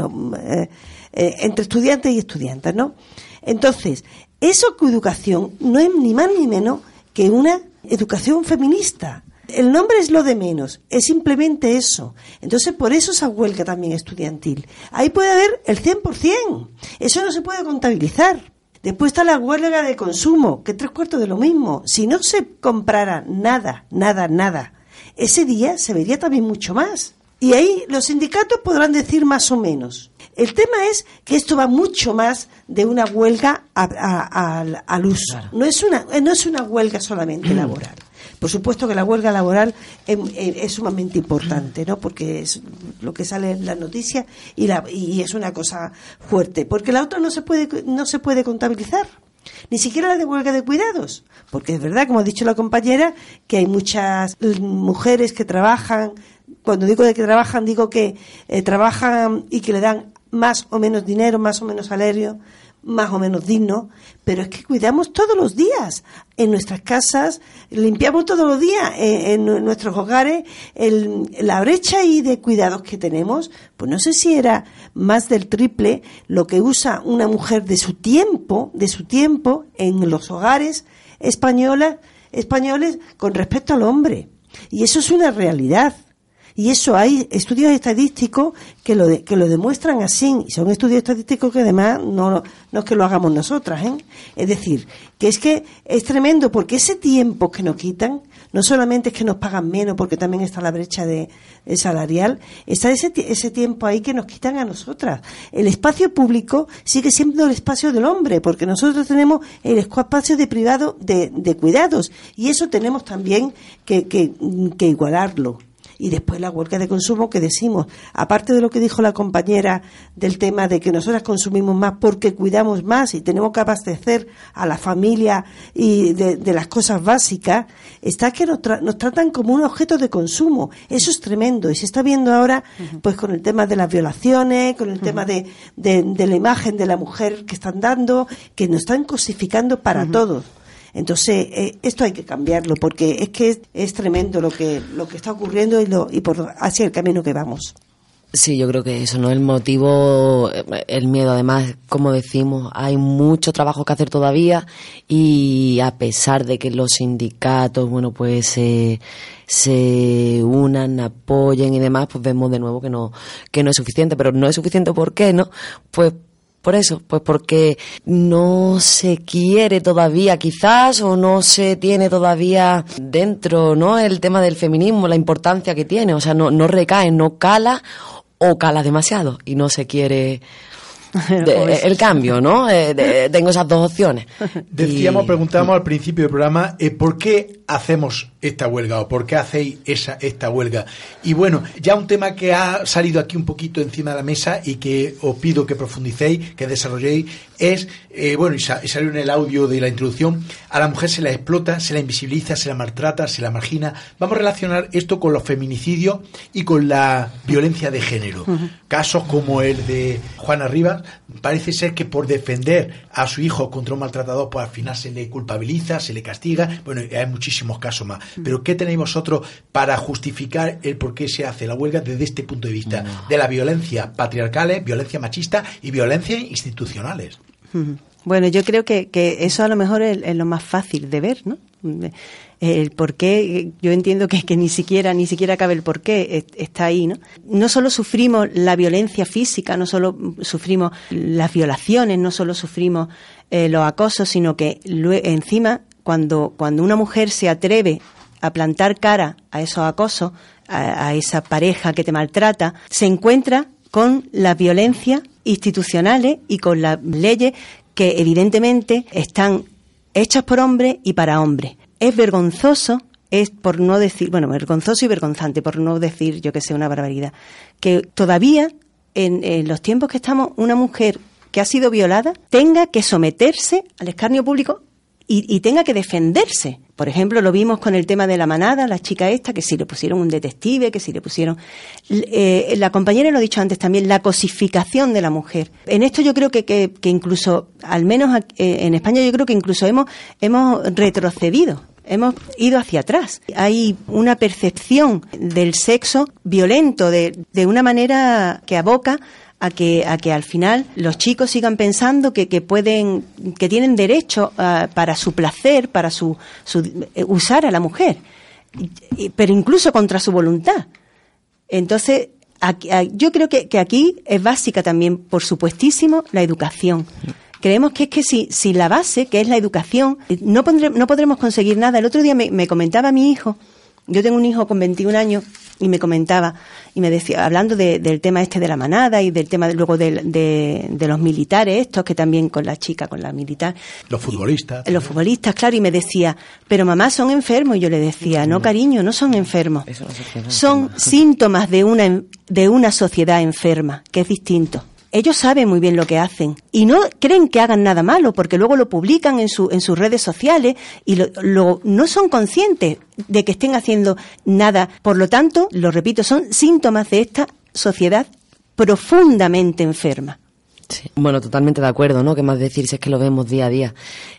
entre estudiantes y estudiantas, ¿no? Entonces, esa coeducación no es ni más ni menos que una educación feminista. El nombre es lo de menos, es simplemente eso. Entonces, por eso esa huelga también estudiantil. Ahí puede haber el 100%. Eso no se puede contabilizar. Después está la huelga de consumo, que 3/4 de lo mismo. Si no se comprara nada, ese día se vería también mucho más. Y ahí los sindicatos podrán decir más o menos. El tema es que esto va mucho más de una huelga al uso. Claro. No es una huelga solamente laboral. Por supuesto que la huelga laboral es sumamente importante, ¿no? Porque es lo que sale en las noticias y es una cosa fuerte. Porque la otra no se puede contabilizar. Ni siquiera la de huelga de cuidados. Porque es verdad, como ha dicho la compañera, que hay muchas mujeres que trabajan. Cuando digo de que trabajan, digo que trabajan y que le dan más o menos dinero, más o menos salario, más o menos digno, pero es que cuidamos todos los días en nuestras casas, limpiamos todos los días en nuestros hogares, la brecha ahí de cuidados que tenemos, pues no sé si era más del triple lo que usa una mujer de su tiempo en los hogares españoles con respecto al hombre. Y eso es una realidad. Y eso hay estudios estadísticos que lo demuestran así, y son estudios estadísticos que además no es que lo hagamos nosotras, ¿eh? Es decir, que es tremendo, porque ese tiempo que nos quitan, no solamente es que nos pagan menos, porque también está la brecha de salarial, está ese tiempo ahí que nos quitan a nosotras. El espacio público sigue siendo el espacio del hombre, porque nosotros tenemos el espacio de privado de cuidados, y eso tenemos también que igualarlo. Y después la huelga de consumo, que decimos, aparte de lo que dijo la compañera del tema de que nosotras consumimos más porque cuidamos más y tenemos que abastecer a la familia y de las cosas básicas, está que nos tratan como un objeto de consumo. Eso es tremendo, y se está viendo ahora pues con el tema de las violaciones, con el tema de la imagen de la mujer que están dando, que nos están cosificando para todos. Entonces, esto hay que cambiarlo, porque es que es tremendo lo que está ocurriendo y hacia el camino que vamos. Sí, yo creo que eso no es el motivo, el miedo. Además, como decimos, hay mucho trabajo que hacer todavía, y a pesar de que los sindicatos, bueno, pues se unan, apoyen y demás, pues vemos de nuevo que no es suficiente. Pero no es suficiente, ¿por qué, no? Pues por eso, pues porque no se quiere todavía quizás, o no se tiene todavía dentro, ¿no?, el tema del feminismo, la importancia que tiene. O sea, no recae, no cala, o cala demasiado y no se quiere el cambio, ¿no? Tengo esas dos opciones. Preguntábamos al principio del programa, ¿por qué hacemos esta huelga o por qué hacéis esta huelga? Y bueno, ya un tema que ha salido aquí un poquito encima de la mesa y que os pido que profundicéis, que desarrolléis, es, bueno, y salió en el audio de la introducción, a la mujer se la explota, se la invisibiliza, se la maltrata, se la margina. Vamos a relacionar esto con los feminicidios y con la violencia de género. Casos como el de Juana Rivas, parece ser que por defender a su hijo contra un maltratador, pues al final se le culpabiliza, se le castiga. Bueno, hay muchísimos casos más. Pero ¿qué tenéis vosotros para justificar el por qué se hace la huelga desde este punto de vista? De la violencia patriarcales, violencia machista y violencia institucionales. Bueno, yo creo que eso a lo mejor es lo más fácil de ver, ¿no? El por qué, yo entiendo que ni siquiera cabe el por qué está ahí, ¿no? No solo sufrimos la violencia física, no solo sufrimos las violaciones, no solo sufrimos los acosos, sino que encima cuando una mujer se atreve a plantar cara a esos acosos, a esa pareja que te maltrata, se encuentra con las violencias institucionales y con las leyes que evidentemente están hechas por hombres y para hombres. Es vergonzoso, es por no decir, bueno, vergonzoso y vergonzante, por no decir, yo que sé, una barbaridad, que todavía en los tiempos que estamos, una mujer que ha sido violada tenga que someterse al escarnio público y tenga que defenderse. Por ejemplo, lo vimos con el tema de La Manada, la chica esta, que si le pusieron un detective, que si le pusieron... la compañera lo ha dicho antes también, la cosificación de la mujer. En esto yo creo que incluso, al menos en España, yo creo que incluso hemos retrocedido. Hemos ido hacia atrás. Hay una percepción del sexo violento de una manera que aboca a que al final los chicos sigan pensando que tienen derecho para su placer, para su usar a la mujer, pero incluso contra su voluntad. Entonces, yo creo que aquí es básica también, por supuestísimo, la educación. Creemos que es que si la base, que es la educación, no podremos conseguir nada. El otro día me comentaba mi hijo, yo tengo un hijo con 21 años, y me comentaba, y me decía, hablando del tema este de La Manada y del tema luego de los militares estos, que también con la chica, con la militar. Los futbolistas. Los futbolistas, claro, y me decía, pero mamá, son enfermos. Y yo le decía, no, cariño, no son enfermos. Son síntomas de una sociedad enferma, que es distinto. Ellos saben muy bien lo que hacen y no creen que hagan nada malo, porque luego lo publican en sus redes sociales y no son conscientes de que estén haciendo nada. Por lo tanto, lo repito, son síntomas de esta sociedad profundamente enferma. Sí. Bueno, totalmente de acuerdo, ¿no? ¿Qué más decir si es que lo vemos día a día?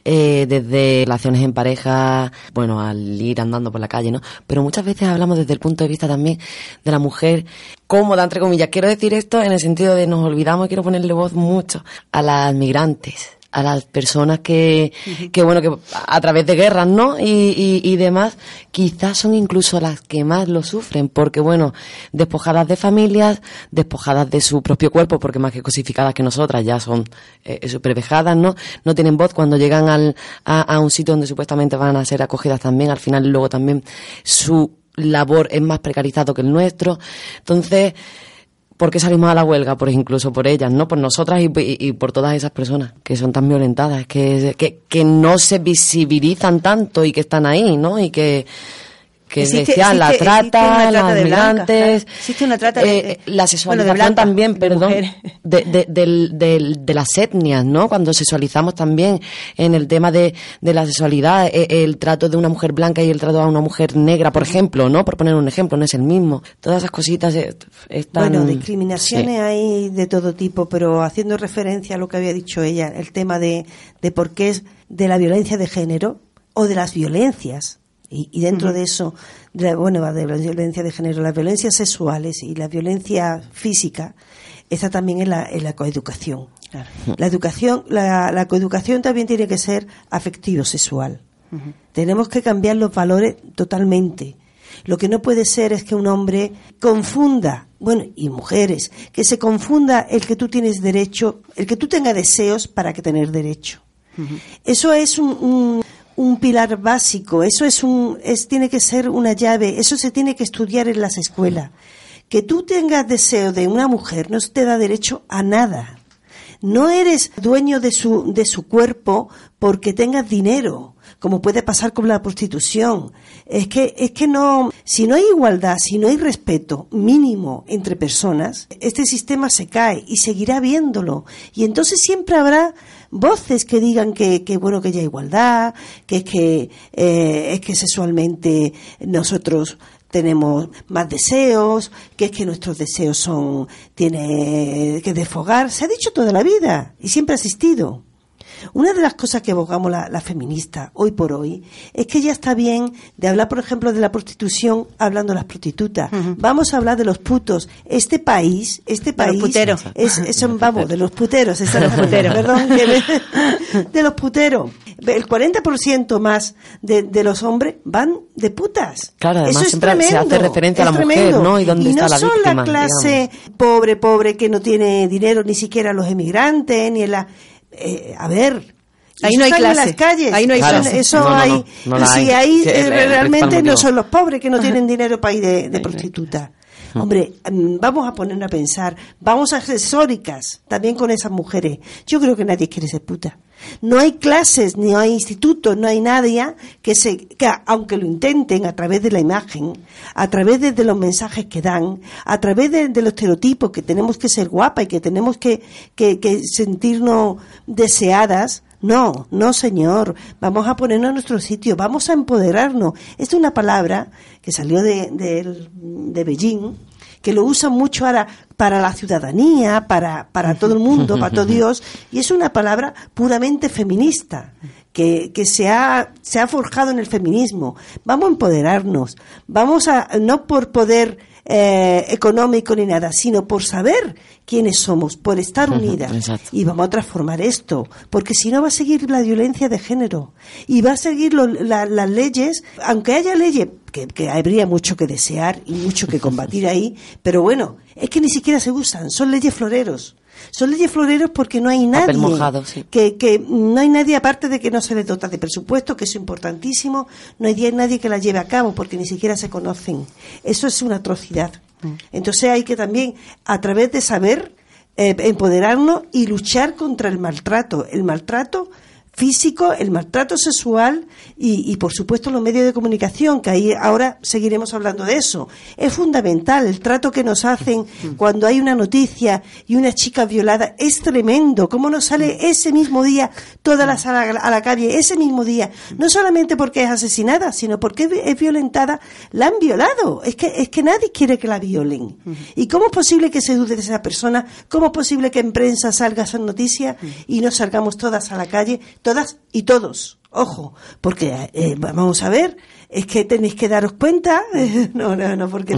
Desde relaciones en pareja, bueno, al ir andando por la calle, ¿no? Pero muchas veces hablamos desde el punto de vista también de la mujer cómoda, entre comillas. Quiero decir esto en el sentido de nos olvidamos, y quiero ponerle voz mucho a las migrantes, a las personas que bueno, que a través de guerras, ¿no? Y demás, quizás son incluso las que más lo sufren, porque bueno, despojadas de familias, despojadas de su propio cuerpo, porque más que cosificadas que nosotras, ya son supervejadas, ¿no? No tienen voz cuando llegan a un sitio donde supuestamente van a ser acogidas también, al final luego también su labor es más precarizado que el nuestro. Entonces, ¿por qué salimos a la huelga? Pues incluso por ellas, ¿no? Por nosotras y por todas esas personas que son tan violentadas, que no se visibilizan tanto y que están ahí, ¿no? Y que decían la trata, las migrantes, existe una trata la sexualización también, perdón, de las etnias, ¿no? Cuando sexualizamos también en el tema de la sexualidad, el trato de una mujer blanca y el trato a una mujer negra, por ejemplo, ¿no? Por poner un ejemplo, no es el mismo. Todas esas cositas están... Bueno, discriminaciones hay de todo tipo, pero haciendo referencia a lo que había dicho ella, el tema de por qué es de la violencia de género o de las violencias. Y dentro de eso, de la violencia de género, las violencias sexuales y la violencia física, está también en la coeducación. Claro. La coeducación también tiene que ser afectivo-sexual. Tenemos que cambiar los valores totalmente. Lo que no puede ser es que un hombre confunda, y mujeres, que se confunda el que tú tienes derecho, el que tú tengas deseos para que tener derecho. Eso es un pilar básico, eso tiene que ser una llave, eso se tiene que estudiar en las escuelas. Que tú tengas deseo de una mujer no te da derecho a nada. No eres dueño de su cuerpo porque tengas dinero, como puede pasar con la prostitución. Es que no, si no hay igualdad, si no hay respeto mínimo entre personas, este sistema se cae y seguirá viéndolo. Y entonces siempre habrá voces que digan que bueno, que ya hay igualdad, que es que sexualmente nosotros tenemos más deseos, que es que nuestros deseos tiene que desfogar. Se ha dicho toda la vida y siempre ha existido. Una de las cosas que abogamos la feminista hoy por hoy es que ya está bien de hablar, por ejemplo, de la prostitución hablando de las prostitutas. Vamos a hablar de los putos. Este país, de los puteros. De los puteros, perdón, de los puteros. El 40% más de los hombres van de putas. Claro, además eso siempre es tremendo, se hace referencia a la mujer, ¿no? Y dónde está la víctima. Y no son la clase pobre que no tiene dinero, ni siquiera los emigrantes, ni en la... a ver, ahí no hay clase. En las calles. Ahí no hay clase. Eso no, hay. No la si hay. Realmente no son los pobres que no tienen dinero para ir de prostituta. Hombre, vamos a ponernos a pensar, vamos a ser sóricas también con esas mujeres. Yo creo que nadie quiere ser puta. No hay clases, ni hay institutos, no hay nadie que aunque lo intenten a través de la imagen, a través de los mensajes que dan, a través de los estereotipos que tenemos que ser guapas y que tenemos que sentirnos deseadas. No, señor, vamos a ponernos en nuestro sitio, vamos a empoderarnos. Esta es una palabra que salió de Beijing, que lo usan mucho ahora para la ciudadanía, para todo el mundo, para todo Dios, y es una palabra puramente feminista, que se ha forjado en el feminismo. Vamos a empoderarnos, no por poder económico ni nada, sino por saber quiénes somos, por estar unidas. Y vamos a transformar esto, porque si no va a seguir la violencia de género y va a seguir las leyes, aunque haya leyes que habría mucho que desear y mucho que combatir ahí, pero bueno, es que ni siquiera se usan, son leyes floreros. Son leyes floreros porque no hay nadie que no hay nadie, aparte de que no se les dota de presupuesto, que eso es importantísimo, no hay nadie que la lleve a cabo porque ni siquiera se conocen. Eso es una atrocidad. Entonces hay que también, a través de saber, empoderarnos y luchar contra el maltrato físico, el maltrato sexual y por supuesto los medios de comunicación, que ahí ahora seguiremos hablando de eso. Es fundamental el trato que nos hacen cuando hay una noticia y una chica violada, es tremendo. Cómo nos sale ese mismo día todas las a la calle, ese mismo día, no solamente porque es asesinada, sino porque es violentada, la han violado. Es que nadie quiere que la violen. ¿Y cómo es posible que se dude de esa persona? ¿Cómo es posible que en prensa salga esa noticia y no salgamos todas a la calle? Todas y todos, ojo, porque vamos a ver, es que tenéis que daros cuenta, porque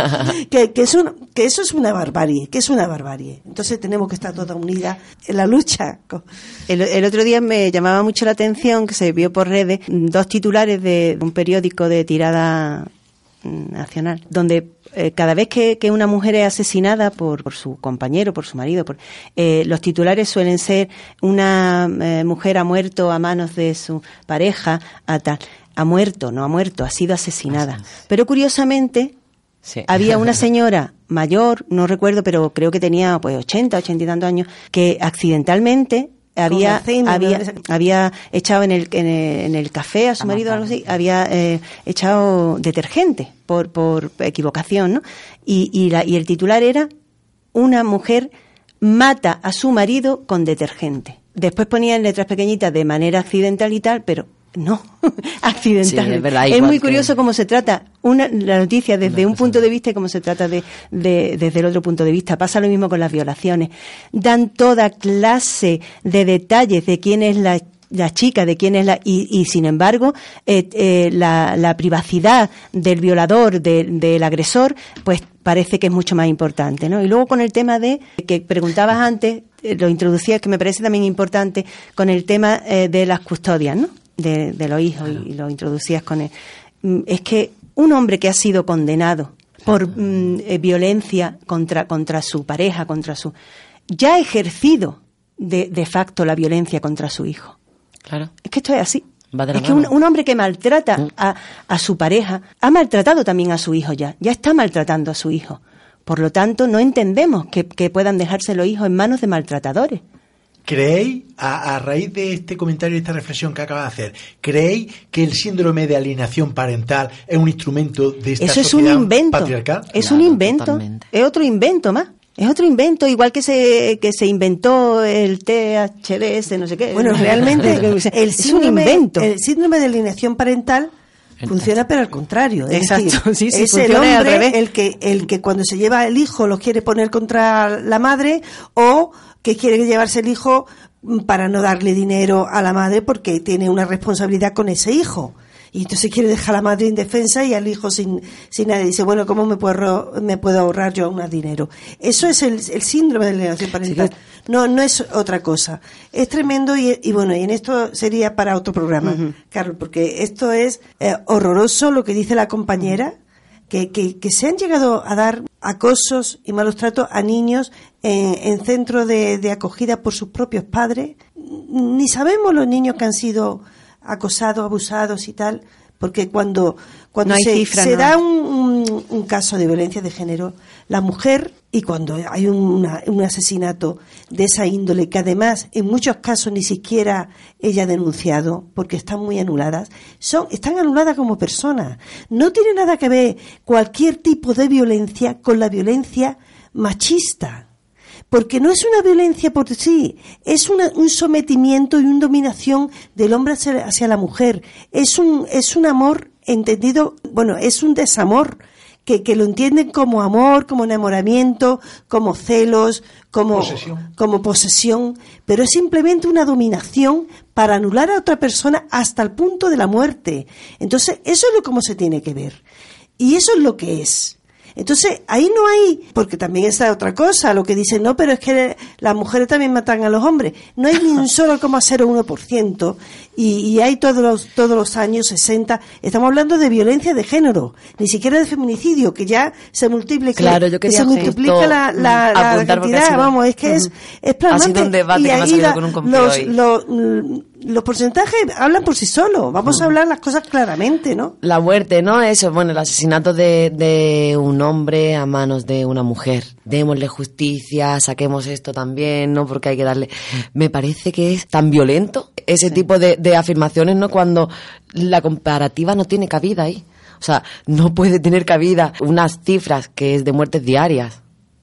que eso es una barbarie, Entonces tenemos que estar todas unidas en la lucha. El otro día me llamaba mucho la atención que se vio por redes 2 titulares de un periódico de tirada nacional, donde cada vez que una mujer es asesinada por su compañero, por su marido, los titulares suelen ser una mujer ha muerto a manos de su pareja, ha muerto, ha sido asesinada. Pero curiosamente había una señora mayor, no recuerdo, pero creo que tenía 80 y tantos años, que accidentalmente había echado en el café a su marido o algo así, había echado detergente por equivocación, ¿no? Y el titular era: una mujer mata a su marido con detergente. Después ponía en letras pequeñitas de manera accidental y tal, pero no, accidental. Sí, es verdad, es muy curioso cómo se trata la noticia desde un punto de vista y cómo se trata desde el otro punto de vista. Pasa lo mismo con las violaciones. Dan toda clase de detalles de quién es la chica, de quién es y sin embargo la privacidad del violador, del agresor, pues parece que es mucho más importante, ¿no? Y luego con el tema que preguntabas antes, lo introducías, que me parece también importante, con el tema de las custodias, ¿no? De los hijos, y lo introducías con él. Es que un hombre que ha sido condenado por violencia contra su pareja, ya ha ejercido de facto la violencia contra su hijo. Claro. Es que esto es así. Es que un hombre que maltrata a su pareja ha maltratado también a su hijo ya está maltratando a su hijo. Por lo tanto, no entendemos que puedan dejarse los hijos en manos de maltratadores. ¿Creéis, a raíz de este comentario y esta reflexión que acaba de hacer, creéis que el síndrome de alienación parental es un instrumento de esta sociedad patriarcal? Eso es un invento. Es un invento. Totalmente. Es otro invento más. Es otro invento, igual que se inventó el THDS, no sé qué. Bueno, realmente es un invento. El síndrome de alienación parental funciona, pero al contrario. Exacto, decir, sí, es el hombre el que cuando se lleva el hijo lo quiere poner contra la madre, o que quiere llevarse el hijo para no darle dinero a la madre porque tiene una responsabilidad con ese hijo. Y entonces quiere dejar a la madre indefensa y al hijo sin nada. Dice, bueno, ¿cómo me puedo ahorrar yo un dinero? Eso es el síndrome de alienación parental. Sí, no es otra cosa. Es tremendo y bueno, y en esto sería para otro programa, Carlos, porque esto es horroroso lo que dice la compañera, que se han llegado a dar acosos y malos tratos a niños en centros de acogida por sus propios padres. Ni sabemos los niños que han sido acosados, abusados y tal, porque cuando no se da un caso de violencia de género, la mujer, y cuando hay un asesinato de esa índole, que además en muchos casos ni siquiera ella ha denunciado porque están muy anuladas, están anuladas como personas. No tiene nada que ver cualquier tipo de violencia con la violencia machista. Porque no es una violencia por sí, es un sometimiento y una dominación del hombre hacia la mujer. Es un amor entendido, bueno, es un desamor, que lo entienden como amor, como enamoramiento, como celos, como posesión, pero es simplemente una dominación para anular a otra persona hasta el punto de la muerte. Entonces, eso es como se tiene que ver. Y eso es lo que es. Entonces, ahí no hay, porque también está otra cosa, lo que dicen, no, pero es que las mujeres también matan a los hombres. No hay ni un solo 0,01%, y hay todos los años 60, estamos hablando de violencia de género, ni siquiera de feminicidio, que ya se multiplica, claro, yo quería la cantidad, vamos, es que es planante. Ha sido un debate que me ha salido con un compañero los porcentajes hablan por sí solos. Vamos a hablar las cosas claramente, ¿no? La muerte, ¿no? Eso, bueno, el asesinato de un hombre a manos de una mujer. Démosle justicia, saquemos esto también, ¿no? Porque hay que darle... Me parece que es tan violento ese tipo de afirmaciones, ¿no? Cuando la comparativa no tiene cabida ahí. O sea, no puede tener cabida unas cifras que es de muertes diarias,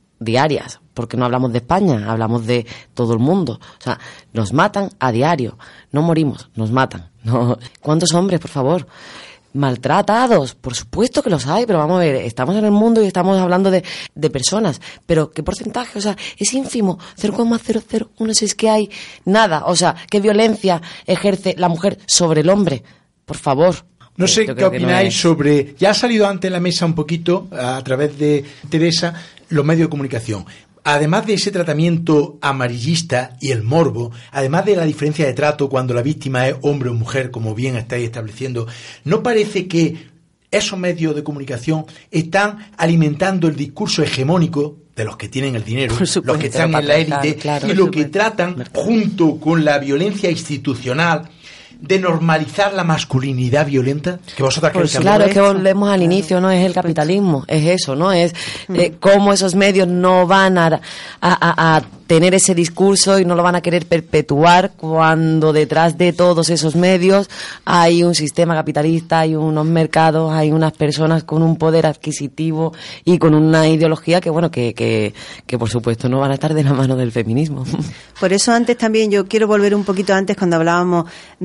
porque no hablamos de España, hablamos de todo el mundo. O sea, nos matan a diario, no morimos, nos matan. No. ¿Cuántos hombres, por favor? Maltratados, por supuesto que los hay, pero vamos a ver, estamos en el mundo y estamos hablando de personas, pero ¿qué porcentaje? O sea, es ínfimo, 0,001, si es que hay nada. O sea, ¿qué violencia ejerce la mujer sobre el hombre? Por favor. No sé qué opináis sobre... Ya ha salido antes en la mesa un poquito, a través de Teresa, los medios de comunicación. Además de ese tratamiento amarillista y el morbo, además de la diferencia de trato cuando la víctima es hombre o mujer, como bien estáis estableciendo, ¿no parece que esos medios de comunicación están alimentando el discurso hegemónico de los que tienen el dinero, los que están en la élite, y lo que tratan, junto con la violencia institucional, de normalizar la masculinidad violenta? Que vosotras pues claro, es que volvemos al inicio, ¿no? Es el capitalismo, es eso, ¿no? Es cómo esos medios no van a tener ese discurso y no lo van a querer perpetuar cuando detrás de todos esos medios hay un sistema capitalista, hay unos mercados, hay unas personas con un poder adquisitivo y con una ideología que, bueno, que por supuesto no van a estar de la mano del feminismo. Por eso antes también, yo quiero volver un poquito antes cuando hablábamos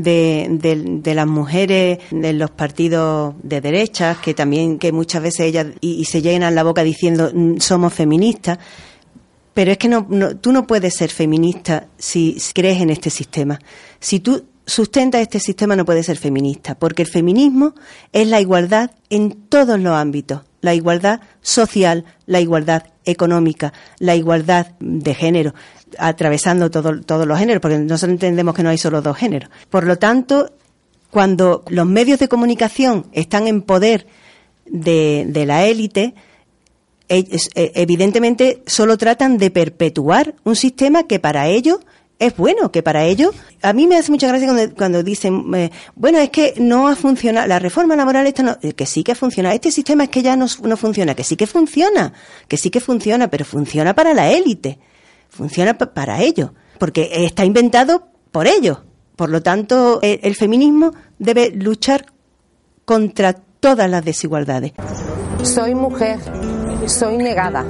de las mujeres de los partidos de derechas, que también, que muchas veces ellas y se llenan la boca diciendo somos feministas. Pero es que tú no puedes ser feminista si crees en este sistema. Si tú sustentas este sistema, no puedes ser feminista, porque el feminismo es la igualdad en todos los ámbitos. La igualdad social, la igualdad económica, la igualdad de género, atravesando todos los géneros, porque nosotros entendemos que no hay solo dos géneros. Por lo tanto, cuando los medios de comunicación están en poder de la élite, evidentemente solo tratan de perpetuar un sistema que para ellos es bueno, que para ellos... A mí me hace mucha gracia cuando dicen, bueno, es que no ha funcionado, la reforma laboral esta no, que sí que funciona, este sistema es que ya no funciona, que sí que funciona, pero funciona para la élite, funciona para ellos. porque está inventado por ellos. Por lo tanto, el feminismo debe luchar contra todas las desigualdades. Soy mujer, soy negada,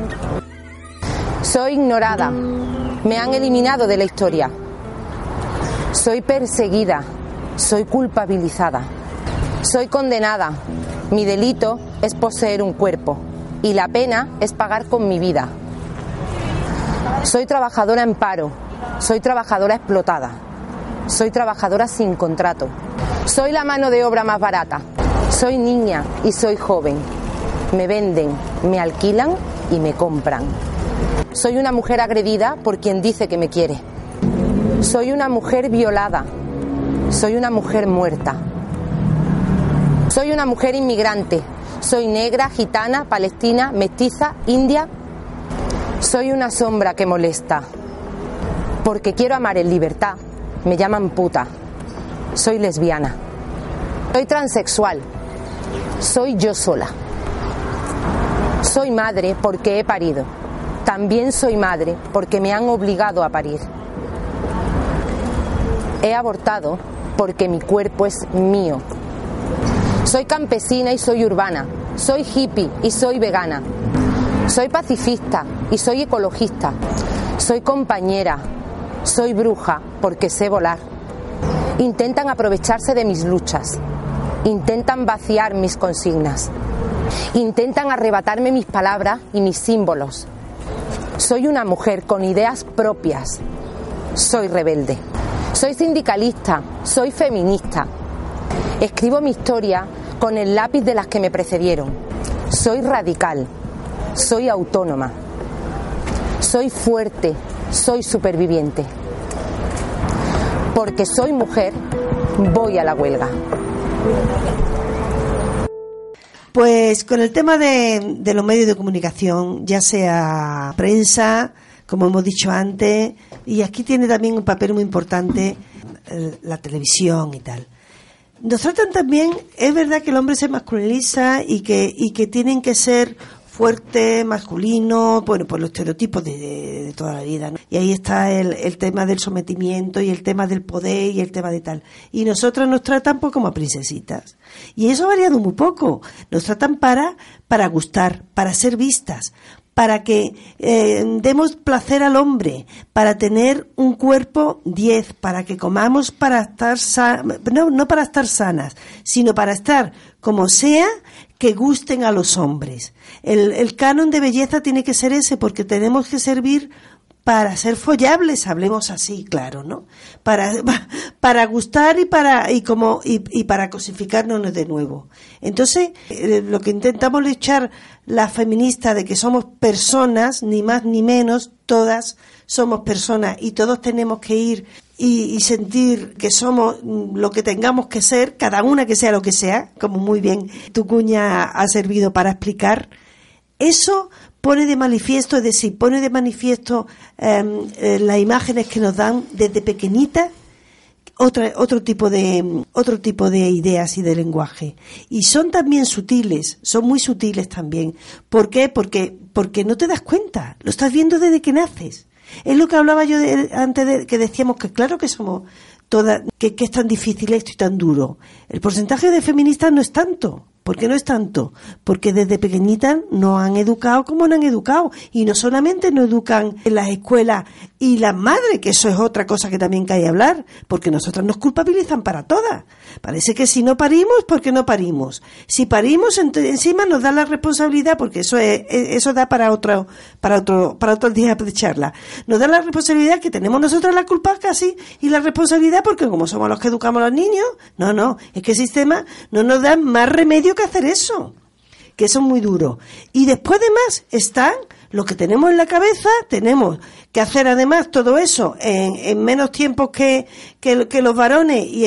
soy ignorada, me han eliminado de la historia, soy perseguida, soy culpabilizada, soy condenada, mi delito es poseer un cuerpo y la pena es pagar con mi vida. Soy trabajadora en paro, soy trabajadora explotada, soy trabajadora sin contrato, soy la mano de obra más barata, soy niña y soy joven, me venden, me alquilan y me compran. Soy una mujer agredida por quien dice que me quiere, soy una mujer violada, soy una mujer muerta, soy una mujer inmigrante, soy negra, gitana, palestina, mestiza, india. Soy una sombra que molesta, porque quiero amar en libertad, me llaman puta, soy lesbiana, soy transexual, soy yo sola, soy madre porque he parido, también soy madre porque me han obligado a parir, he abortado porque mi cuerpo es mío, soy campesina y soy urbana, soy hippie y soy vegana. Soy pacifista y soy ecologista, soy compañera, soy bruja porque sé volar. Intentan aprovecharse de mis luchas, intentan vaciar mis consignas, intentan arrebatarme mis palabras y mis símbolos. Soy una mujer con ideas propias, soy rebelde, soy sindicalista, soy feminista. Escribo mi historia con el lápiz de las que me precedieron, soy radical. Soy autónoma, soy fuerte, soy superviviente. Porque soy mujer, voy a la huelga. Pues con el tema de los medios de comunicación, ya sea prensa, como hemos dicho antes, y aquí tiene también un papel muy importante la televisión y tal. Nos tratan también, es verdad que el hombre se masculiniza y que tienen que ser fuerte, masculino, bueno, pues los estereotipos de toda la vida, ¿no? Y ahí está el tema del sometimiento y el tema del poder y el tema de tal. Y nosotras nos tratan pues como princesitas. Y eso ha variado muy poco. Nos tratan para gustar, para ser vistas, para que demos placer al hombre, para tener un cuerpo 10, para que comamos para estar no para estar sanas, sino para estar como sea, que gusten a los hombres. El canon de belleza tiene que ser ese, porque tenemos que servir para ser follables, hablemos así, claro, ¿no? Para gustar y para cosificarnos de nuevo. Entonces, lo que intentamos luchar las feministas de que somos personas, ni más ni menos, todas somos personas y todos tenemos que ir y sentir que somos lo que tengamos que ser, cada una que sea lo que sea, como muy bien tu cuña ha servido para explicar. Eso pone de manifiesto, es decir, pone de manifiesto las imágenes que nos dan desde pequeñitas, otro tipo de ideas y de lenguaje. Y son también sutiles, son muy sutiles también. ¿Por qué? Porque no te das cuenta, lo estás viendo desde que naces. Es lo que hablaba yo antes que decíamos que claro que somos todas, que es tan difícil esto y tan duro. El porcentaje de feministas no es tanto. ¿Por qué no es tanto? Porque desde pequeñitas nos han educado como nos han educado. Y no solamente nos educan en las escuelas y las madres, que eso es otra cosa que también hay que hablar, porque nosotras nos culpabilizan para todas. Parece que si no parimos, ¿por qué no parimos? Si parimos, encima nos da la responsabilidad, porque eso da para otro día de charla. Nos da la responsabilidad que tenemos nosotras la culpa casi, y la responsabilidad porque como somos los que educamos a los niños, no, es que el sistema no nos da más remedio que hacer eso, que eso es muy duro. Y después de más están lo que tenemos en la cabeza, tenemos que hacer además todo eso en menos tiempo que los varones, y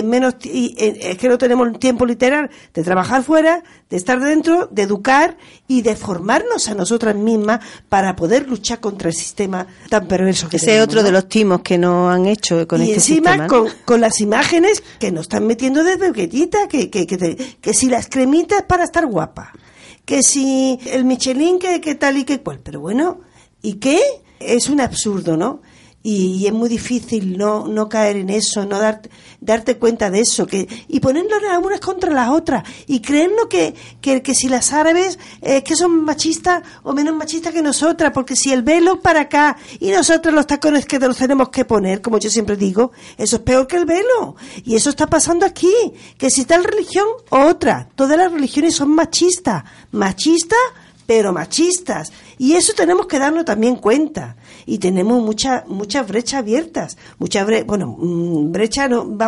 es que no tenemos tiempo literal de trabajar fuera, de estar dentro, de educar y de formarnos a nosotras mismas para poder luchar contra el sistema tan perverso que tenemos. Ese es otro de los timos que nos han hecho con este sistema. Y encima con las imágenes que nos están metiendo desde pequeñita, que si las cremitas para estar guapa, que si el Michelin que tal y que cual, pero bueno, ¿y qué? Es un absurdo, ¿no? Y es muy difícil no caer en eso, no darte cuenta de eso, y ponernos las unas contra las otras, y creernos que si las árabes que son machistas o menos machistas que nosotras, porque si el velo para acá y nosotros los tacones que nos tenemos que poner, como yo siempre digo, eso es peor que el velo. Y eso está pasando aquí, que si tal religión o otra, todas las religiones son machistas, pero machistas, y eso tenemos que darnos también cuenta. Y tenemos muchas brechas abiertas, brecha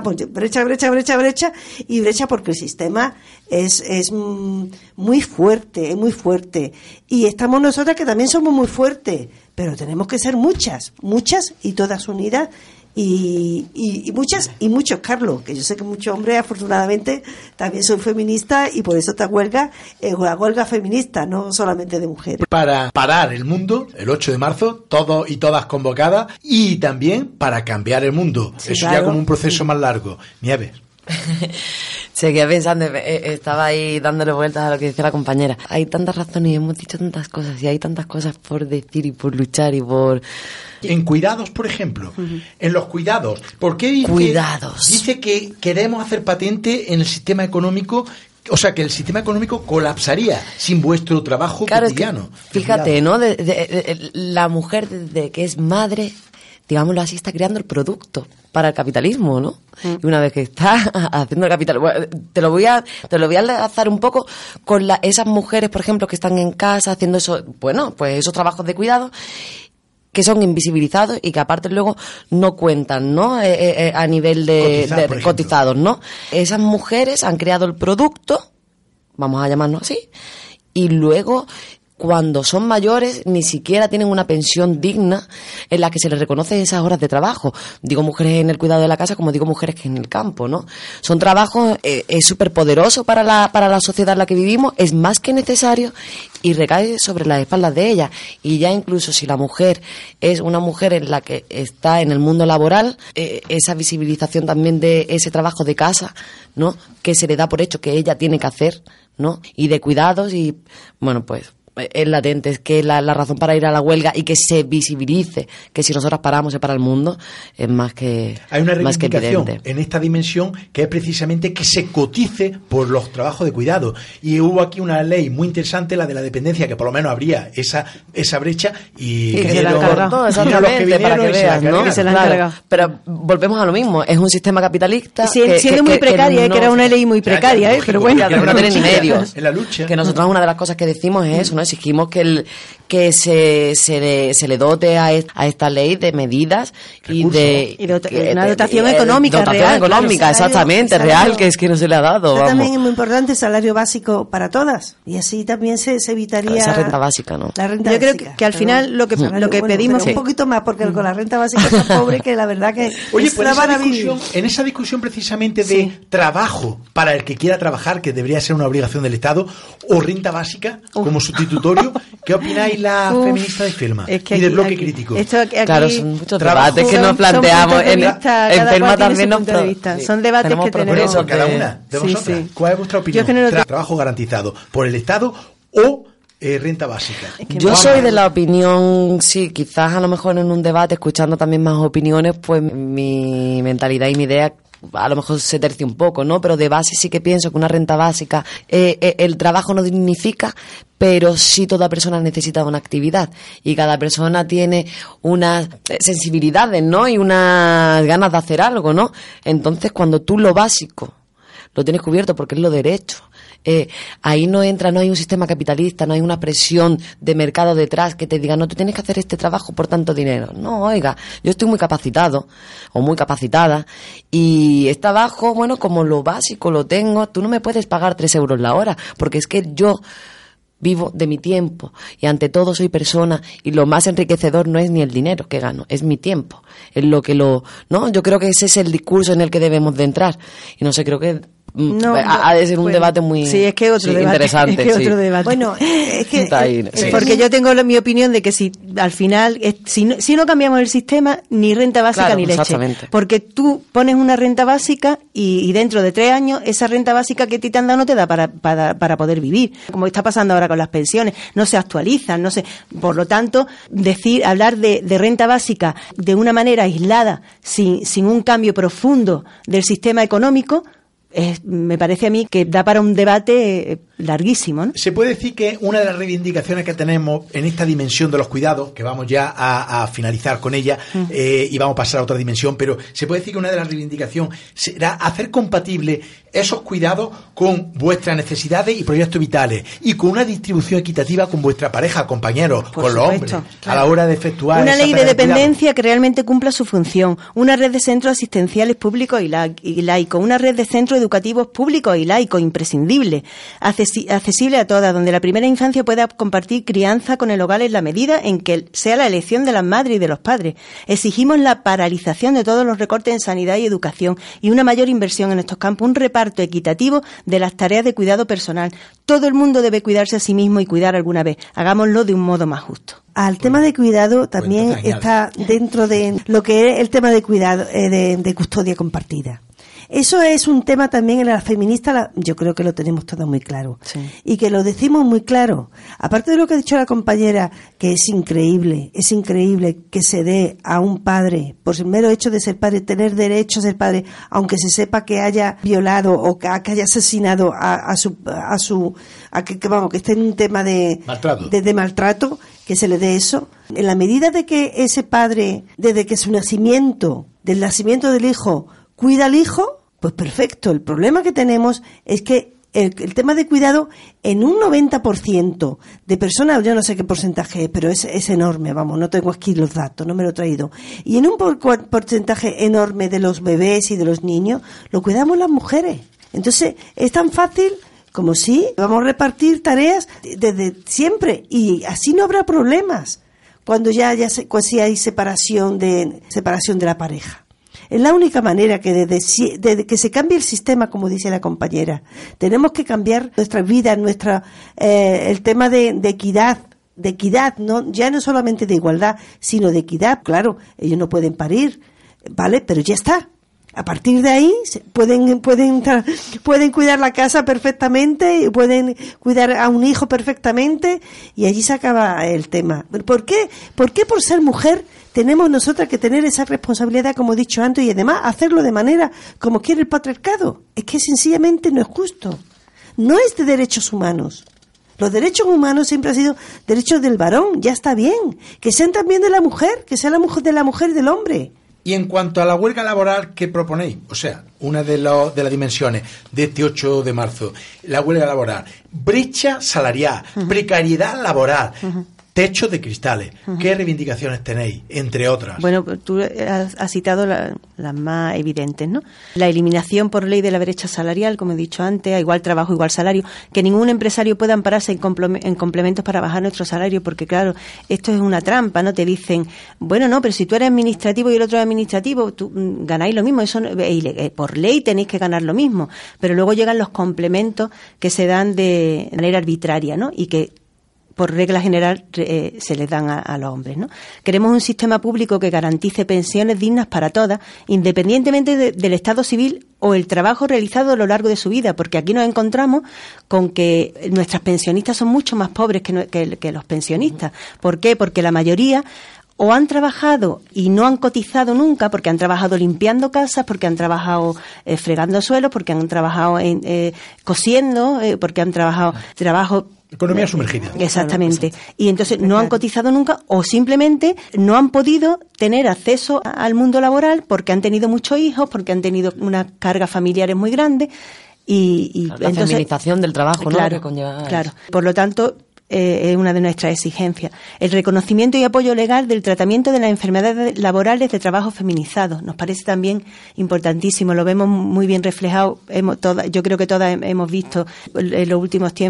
y brecha, porque el sistema es muy fuerte, y estamos nosotras que también somos muy fuertes, pero tenemos que ser muchas y todas unidas. Y muchas y muchos, Carlos, que yo sé que muchos hombres, afortunadamente, también son feministas, y por eso esta huelga es una huelga feminista, no solamente de mujeres. Para parar el mundo, el 8 de marzo, todos y todas convocadas, y también para cambiar el mundo. Sí, eso claro. Ya como un proceso más largo. Nieves. Seguía pensando, estaba ahí dándole vueltas a lo que decía la compañera. Hay tantas razones y hemos dicho tantas cosas, y hay tantas cosas por decir y por luchar y por... En cuidados, por ejemplo, en los cuidados, ¿por qué dice que queremos hacer patente en el sistema económico? O sea, que el sistema económico colapsaría sin vuestro trabajo cotidiano. Es que, fíjate, ¿no? La mujer, desde que es madre, digámoslo así, está creando el producto para el capitalismo, ¿no? Y una vez que está haciendo el capital, bueno, te lo voy a enlazar un poco con esas mujeres, por ejemplo, que están en casa haciendo eso, bueno, pues esos trabajos de cuidado, que son invisibilizados y que aparte luego no cuentan, ¿no? A nivel de cotizados, ¿no? Esas mujeres han creado el producto, vamos a llamarnos así, y luego, cuando son mayores, ni siquiera tienen una pensión digna en la que se les reconoce esas horas de trabajo. Digo mujeres en el cuidado de la casa como digo mujeres que en el campo, ¿no? Son trabajos, es súper poderoso para la sociedad en la que vivimos, es más que necesario y recae sobre las espaldas de ellas. Y ya incluso si la mujer es una mujer en la que está en el mundo laboral, esa visibilización también de ese trabajo de casa, ¿no? Que se le da por hecho que ella tiene que hacer, ¿no? Y de cuidados y, bueno, pues es latente, es que la razón para ir a la huelga y que se visibilice que si nosotras paramos se para el mundo es más que hay una reivindicación en esta dimensión, que es precisamente que se cotice por los trabajos de cuidado, y hubo aquí una ley muy interesante, la de la dependencia, que por lo menos abría esa brecha y que se la han cargado, exactamente, para que veas, ¿no? Que se la han cargado. Pero volvemos a lo mismo, es un sistema capitalista siendo muy precaria, que era una ley muy precaria, pero bueno, que no tiene ni medios. En la lucha. Que nosotros una de las cosas que decimos es eso, ¿no? Exigimos que se le dote a esta ley de medidas y una dotación económica real. Económica, exactamente, real, que es que no se le ha dado. También es muy importante el salario básico para todas, y así también se evitaría esa renta básica, ¿no? La renta Yo básica, creo que al final lo que pedimos un poquito más, porque con la renta básica es tan pobre que la verdad que oye, pues en esa discusión precisamente de trabajo para el que quiera trabajar, que debería ser una obligación del Estado, o renta básica como sustitutorio, ¿qué opináis la feminista de Felma y del bloque crítico? Claro, son muchos debates que nos planteamos en Felma también son debates que tenemos por cada una de vosotras. ¿Cuál es vuestra opinión? ¿Trabajo garantizado por el Estado o renta básica? Yo soy de la opinión, sí, quizás a lo mejor en un debate, escuchando también más opiniones, pues mi mentalidad y mi idea a lo mejor se tercia un poco, ¿no? Pero de base sí que pienso que una renta básica, el trabajo no dignifica, pero sí toda persona necesita una actividad y cada persona tiene unas sensibilidades, ¿no? Y unas ganas de hacer algo, ¿no? Entonces, cuando tú lo básico lo tienes cubierto porque es lo derecho, ahí no hay un sistema capitalista, no hay una presión de mercado detrás que te diga, no, tú tienes que hacer este trabajo por tanto dinero. No, oiga, yo estoy muy capacitado o muy capacitada y este trabajo, bueno, como lo básico lo tengo, tú no me puedes pagar 3 euros la hora, porque es que yo vivo de mi tiempo y ante todo soy persona y lo más enriquecedor no es ni el dinero que gano, es mi tiempo, es ¿no? Yo creo que ese es el discurso en el que debemos de entrar y no sé, creo que ha de ser un debate muy interesante. Es que otro debate. Bueno, es que porque yo tengo mi opinión de que si al final, si no cambiamos el sistema, ni renta básica ni leche. Porque tú pones una renta básica y dentro de 3 años esa renta básica que te han dado no te da para poder vivir. Como está pasando ahora con las pensiones, no se actualizan, no se. Por lo tanto, hablar de renta básica de una manera aislada, sin un cambio profundo del sistema económico, me parece a mí que da para un debate larguísimo, ¿no? Se puede decir que una de las reivindicaciones que tenemos en esta dimensión de los cuidados, que vamos ya a finalizar con ella, y vamos a pasar a otra dimensión, pero se puede decir que una de las reivindicaciones será hacer compatible esos cuidados con vuestras necesidades y proyectos vitales, y con una distribución equitativa con vuestra pareja, compañeros, con los hombres, a la hora de efectuar una ley de dependencia que realmente cumpla su función, una red de centros asistenciales públicos y laicos, una red de centros educativos públicos y laicos imprescindible, accesible a todas, donde la primera infancia pueda compartir crianza con el hogar en la medida en que sea la elección de las madres y de los padres. Exigimos la paralización de todos los recortes en sanidad y educación y una mayor inversión en estos campos, un reparto equitativo de las tareas de cuidado personal. Todo el mundo debe cuidarse a sí mismo y cuidar alguna vez. Hagámoslo de un modo más justo. Al tema de cuidado también está dentro de lo que es el tema de cuidado, de custodia compartida. Eso es un tema también en la feminista, yo creo que lo tenemos todo muy claro. Sí. Y que lo decimos muy claro. Aparte de lo que ha dicho la compañera, que es increíble que se dé a un padre, por el mero hecho de ser padre, tener derecho a ser padre, aunque se sepa que haya violado o que haya asesinado que esté en un tema de maltrato, que se le dé eso. En la medida de que ese padre, desde que del nacimiento del hijo, cuida al hijo, pues perfecto. El problema que tenemos es que el tema de cuidado en un 90% de personas, yo no sé qué porcentaje es, pero es enorme, vamos, no tengo aquí los datos, no me lo he traído. Y en un porcentaje enorme de los bebés y de los niños, lo cuidamos las mujeres. Entonces, es tan fácil como si vamos a repartir tareas desde siempre y así no habrá problemas cuando si hay separación de la pareja. Es la única manera que desde que se cambie el sistema, como dice la compañera. Tenemos que cambiar nuestra vida, el tema de equidad, no, ya no solamente de igualdad, sino de equidad. Claro, ellos no pueden parir, ¿vale? Pero ya está. A partir de ahí pueden cuidar la casa perfectamente, pueden cuidar a un hijo perfectamente y allí se acaba el tema. ¿Por qué? ¿Por qué por ser mujer tenemos nosotras que tener esa responsabilidad, como he dicho antes, y además hacerlo de manera como quiere el patriarcado? Es que sencillamente no es justo. No es de derechos humanos. Los derechos humanos siempre han sido derechos del varón, ya está bien. Que sean también de la mujer, que sea de la mujer y del hombre. Y en cuanto a la huelga laboral que proponéis, o sea, una de las dimensiones de este 8 de marzo, la huelga laboral, brecha salarial, precariedad laboral, techos de cristales. ¿Qué reivindicaciones tenéis, entre otras? Bueno, tú has citado las más evidentes, ¿no? La eliminación por ley de la brecha salarial, como he dicho antes, a igual trabajo, igual salario, que ningún empresario pueda ampararse en complementos para bajar nuestro salario, porque claro, esto es una trampa, ¿no? Te dicen, bueno, no, pero si tú eres administrativo y el otro es administrativo, tú ganáis lo mismo, eso por ley tenéis que ganar lo mismo, pero luego llegan los complementos que se dan de manera arbitraria, ¿no? Y que por regla general se les dan a los hombres, ¿no? Queremos un sistema público que garantice pensiones dignas para todas, independientemente del estado civil o el trabajo realizado a lo largo de su vida, porque aquí nos encontramos con que nuestras pensionistas son mucho más pobres que los pensionistas. ¿Por qué? Porque la mayoría o han trabajado y no han cotizado nunca, porque han trabajado limpiando casas, porque han trabajado fregando suelos, porque han trabajado cosiendo, porque han trabajado economía sumergida. Exactamente. Y entonces no han cotizado nunca o simplemente no han podido tener acceso al mundo laboral porque han tenido muchos hijos, porque han tenido unas cargas familiares muy grandes y la entonces, feminización del trabajo, ¿no? Claro, claro. Por lo tanto, es una de nuestras exigencias. El reconocimiento y apoyo legal del tratamiento de las enfermedades laborales de trabajo feminizado. Nos parece también importantísimo, lo vemos muy bien reflejado. Yo creo que todas hemos visto en los últimos tiempos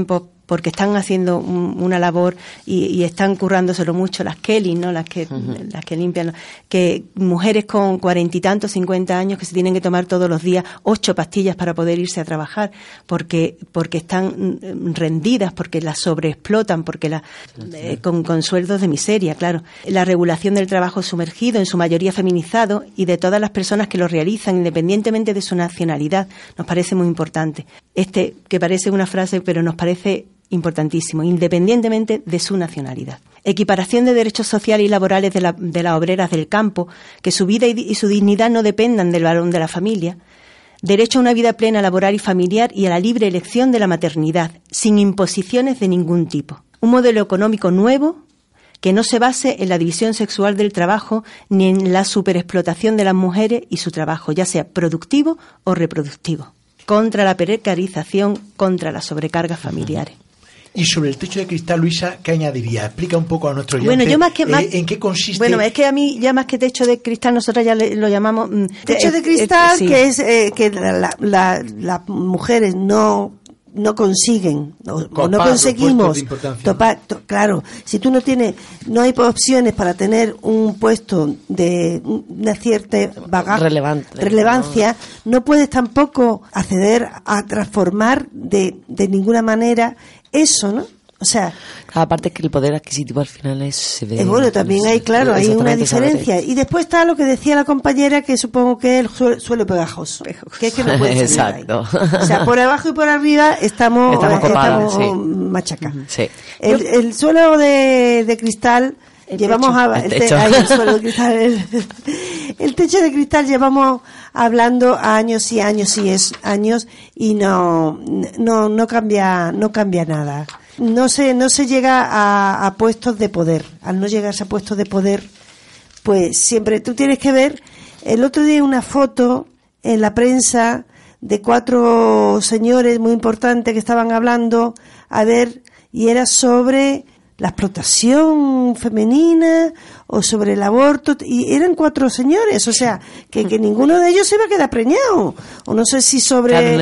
porque están haciendo una labor y están currándoselo mucho las Kelly, ¿no? Las que limpian, que mujeres con 40 y tantos, 50 años que se tienen que tomar todos los días 8 pastillas para poder irse a trabajar, porque están rendidas, porque las sobreexplotan, porque con sueldos de miseria, claro. La regulación del trabajo sumergido, en su mayoría feminizado, y de todas las personas que lo realizan, independientemente de su nacionalidad, nos parece muy importante. Que parece una frase, pero nos parece importantísimo, independientemente de su nacionalidad. Equiparación de derechos sociales y laborales de las obreras del campo, que su vida y su dignidad no dependan del varón de la familia. Derecho a una vida plena laboral y familiar y a la libre elección de la maternidad, sin imposiciones de ningún tipo. Un modelo económico nuevo que no se base en la división sexual del trabajo ni en la superexplotación de las mujeres y su trabajo, ya sea productivo o reproductivo. Contra la precarización, contra las sobrecargas familiares. Y sobre el techo de cristal, Luisa, ¿qué añadiría? Explica un poco a nuestro oyente. Bueno, yo ¿en qué consiste? Bueno, es que a mí ya más que techo de cristal, nosotros ya lo llamamos techo de cristal, sí. Que es que las mujeres no consiguen o no conseguimos topar, claro, si tú no hay opciones para tener un puesto de una cierta relevancia, no puedes tampoco acceder a transformar de ninguna manera eso, ¿no? O sea, aparte que el poder adquisitivo al final bueno, también hay una diferencia. Y después está lo que decía la compañera, que supongo que es el suelo pegajoso, que es que no puede ser. Exacto. O sea, por abajo y por arriba estamos sí. machacados. Sí. El suelo de cristal el techo de cristal llevamos hablando años y años y no cambia nada. No se llega a puestos de poder. Al no llegarse a puestos de poder, pues siempre tú tienes que ver. El otro día una foto en la prensa de 4 señores muy importantes que estaban hablando, y era sobre la explotación femenina o sobre el aborto, y eran 4 señores, o sea, que ninguno de ellos se iba a quedar preñado, o no sé si sobre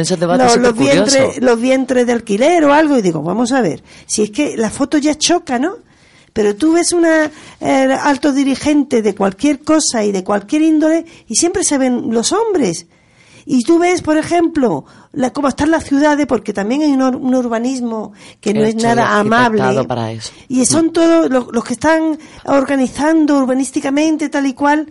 los vientres de alquiler o algo, y digo, vamos a ver, si es que la foto ya choca, ¿no? Pero tú ves una alto dirigente de cualquier cosa y de cualquier índole, y siempre se ven los hombres. Y tú ves, por ejemplo, cómo están las ciudades, porque también hay un urbanismo que no es nada amable. Para eso. Y son todos los que están organizando urbanísticamente tal y cual,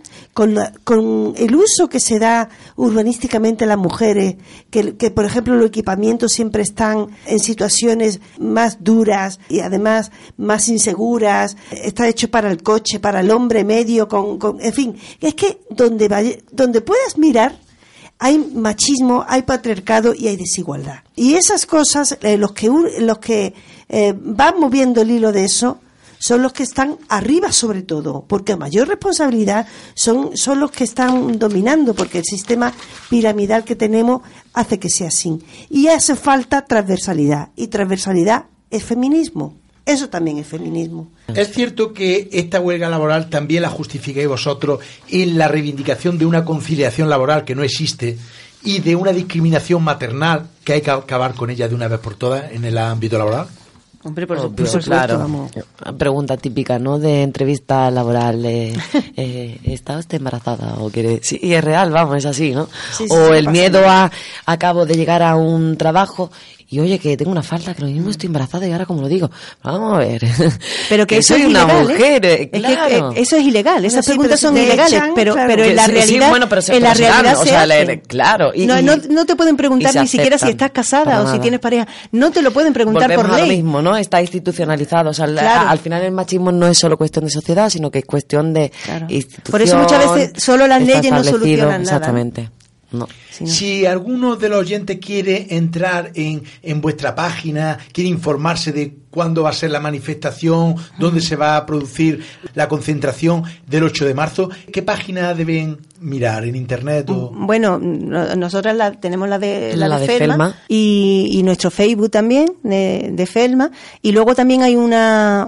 con el uso que se da urbanísticamente a las mujeres, que por ejemplo los equipamientos siempre están en situaciones más duras y además más inseguras. Está hecho para el coche, para el hombre medio, en fin, es que donde puedas mirar, hay machismo, hay patriarcado y hay desigualdad. Y esas cosas, los que van moviendo el hilo de eso, son los que están arriba sobre todo, porque a mayor responsabilidad son los que están dominando, porque el sistema piramidal que tenemos hace que sea así. Y hace falta transversalidad, y transversalidad es feminismo. Eso también es feminismo. Es cierto que esta huelga laboral también la justificáis vosotros en la reivindicación de una conciliación laboral que no existe y de una discriminación maternal que hay que acabar con ella de una vez por todas en el ámbito laboral. Hombre, por supuesto, claro. Vamos. Pregunta típica, ¿no? De entrevista laboral. ¿Está usted embarazada? ¿O quiere? Sí, y es real, vamos, es así, ¿no? Sí, o el miedo acabo de llegar a un trabajo y oye, que tengo una falta, que lo mismo estoy embarazada y ahora como lo digo. Vamos a ver. Pero que eso soy es una ilegal, mujer, claro. Es que, eso es ilegal, esas preguntas son ilegales, pero en la realidad, en la realidad se hace. Claro. No te pueden preguntar ni siquiera si estás casada o si tienes pareja. No te lo pueden preguntar. Volvemos por ley. A lo mismo, ¿no? Está institucionalizado. O sea, claro. Al final el machismo no es solo cuestión de sociedad, sino que es cuestión de institución. Por eso muchas veces solo las leyes no solucionan nada. Exactamente. No. Si alguno de los oyentes quiere entrar en vuestra página, quiere informarse de cuándo va a ser la manifestación, dónde se va a producir la concentración del 8 de marzo, ¿qué página deben mirar en internet? Bueno, nosotras tenemos la de Felma. Y nuestro Facebook también de Felma, y luego también hay una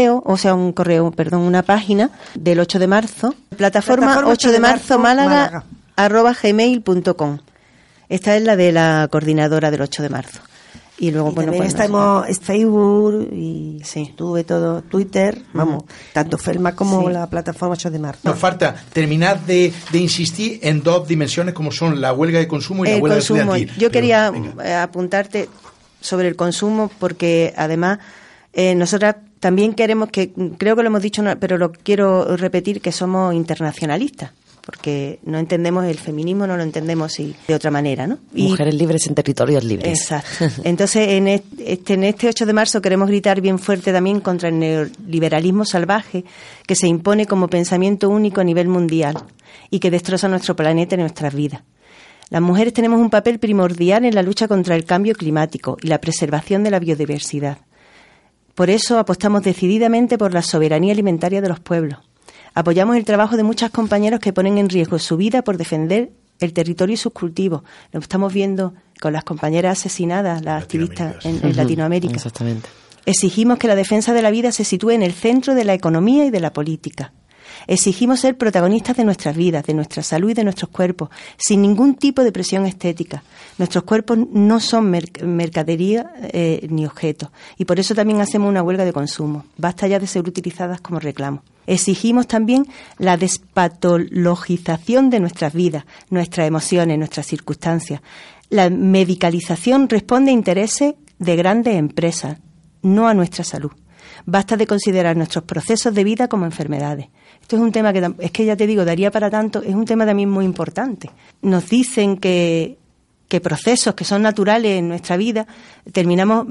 página del 8 de marzo, plataforma 8 de marzo Málaga @gmail.com. Esta es la de la coordinadora del 8 de marzo. Y luego, y bueno, también pues estamos en Facebook y tuve todo Twitter, vamos, tanto Felma como la plataforma 8 de marzo. Nos falta terminar de insistir en dos dimensiones como son la huelga de consumo y la huelga estudiantil. Yo quería apuntarte sobre el consumo porque además nosotras también queremos creo que lo hemos dicho, pero lo quiero repetir, que somos internacionalistas. Porque no entendemos el feminismo, no lo entendemos de otra manera, ¿no? Mujeres libres en territorios libres. Exacto. Entonces, en este 8 de marzo queremos gritar bien fuerte también contra el neoliberalismo salvaje que se impone como pensamiento único a nivel mundial y que destroza nuestro planeta y nuestras vidas. Las mujeres tenemos un papel primordial en la lucha contra el cambio climático y la preservación de la biodiversidad. Por eso apostamos decididamente por la soberanía alimentaria de los pueblos. Apoyamos el trabajo de muchos compañeros que ponen en riesgo su vida por defender el territorio y sus cultivos. Lo estamos viendo con las compañeras asesinadas, las activistas en Latinoamérica. Exactamente. Exigimos que la defensa de la vida se sitúe en el centro de la economía y de la política. Exigimos ser protagonistas de nuestras vidas, de nuestra salud y de nuestros cuerpos, sin ningún tipo de presión estética. Nuestros cuerpos no son mercadería ni objetos, y por eso también hacemos una huelga de consumo. Basta ya de ser utilizadas como reclamo. Exigimos también la despatologización de nuestras vidas, nuestras emociones, nuestras circunstancias. La medicalización responde a intereses de grandes empresas, no a nuestra salud. Basta de considerar nuestros procesos de vida como enfermedades. Esto es un tema que, es que ya te digo, daría para tanto, es un tema también muy importante. Nos dicen que procesos que son naturales en nuestra vida terminamos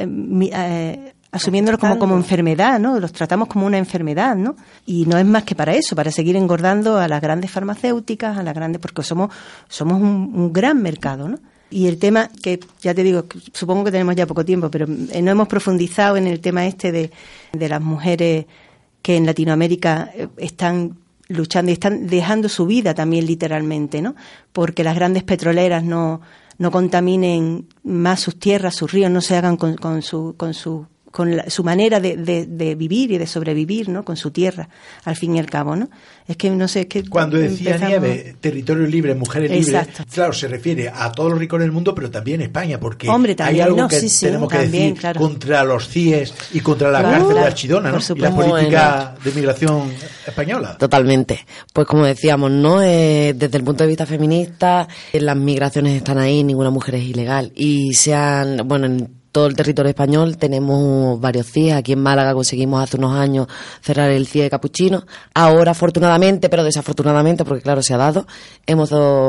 asumiéndolos como enfermedad, ¿no? Los tratamos como una enfermedad, ¿no? Y no es más que para eso, para seguir engordando a las grandes farmacéuticas, a las grandes, porque somos un gran mercado, ¿no? Y el tema, que ya te digo, supongo que tenemos ya poco tiempo, pero no hemos profundizado en el tema de las mujeres que en Latinoamérica están luchando y están dejando su vida también literalmente, ¿no? Porque las grandes petroleras no contaminen más sus tierras, sus ríos, no se hagan con su manera de vivir y de sobrevivir, ¿no? Con su tierra, al fin y al cabo, ¿no? Es que no sé, es que cuando decía Nieves, territorio libre, mujeres libres, claro, se refiere a todos los rincones del mundo, pero también España, porque hay algo que tenemos que decir contra los CIEs y contra la cárcel de Archidona, ¿no? Y la política de migración española. Totalmente. Pues como decíamos, ¿no? Desde el punto de vista feminista, las migraciones están ahí, ninguna mujer es ilegal. Y en todo el territorio español tenemos varios CIE. Aquí en Málaga conseguimos hace unos años cerrar el CIE de Capuchino. Ahora, afortunadamente, pero desafortunadamente, porque claro, se ha dado, hemos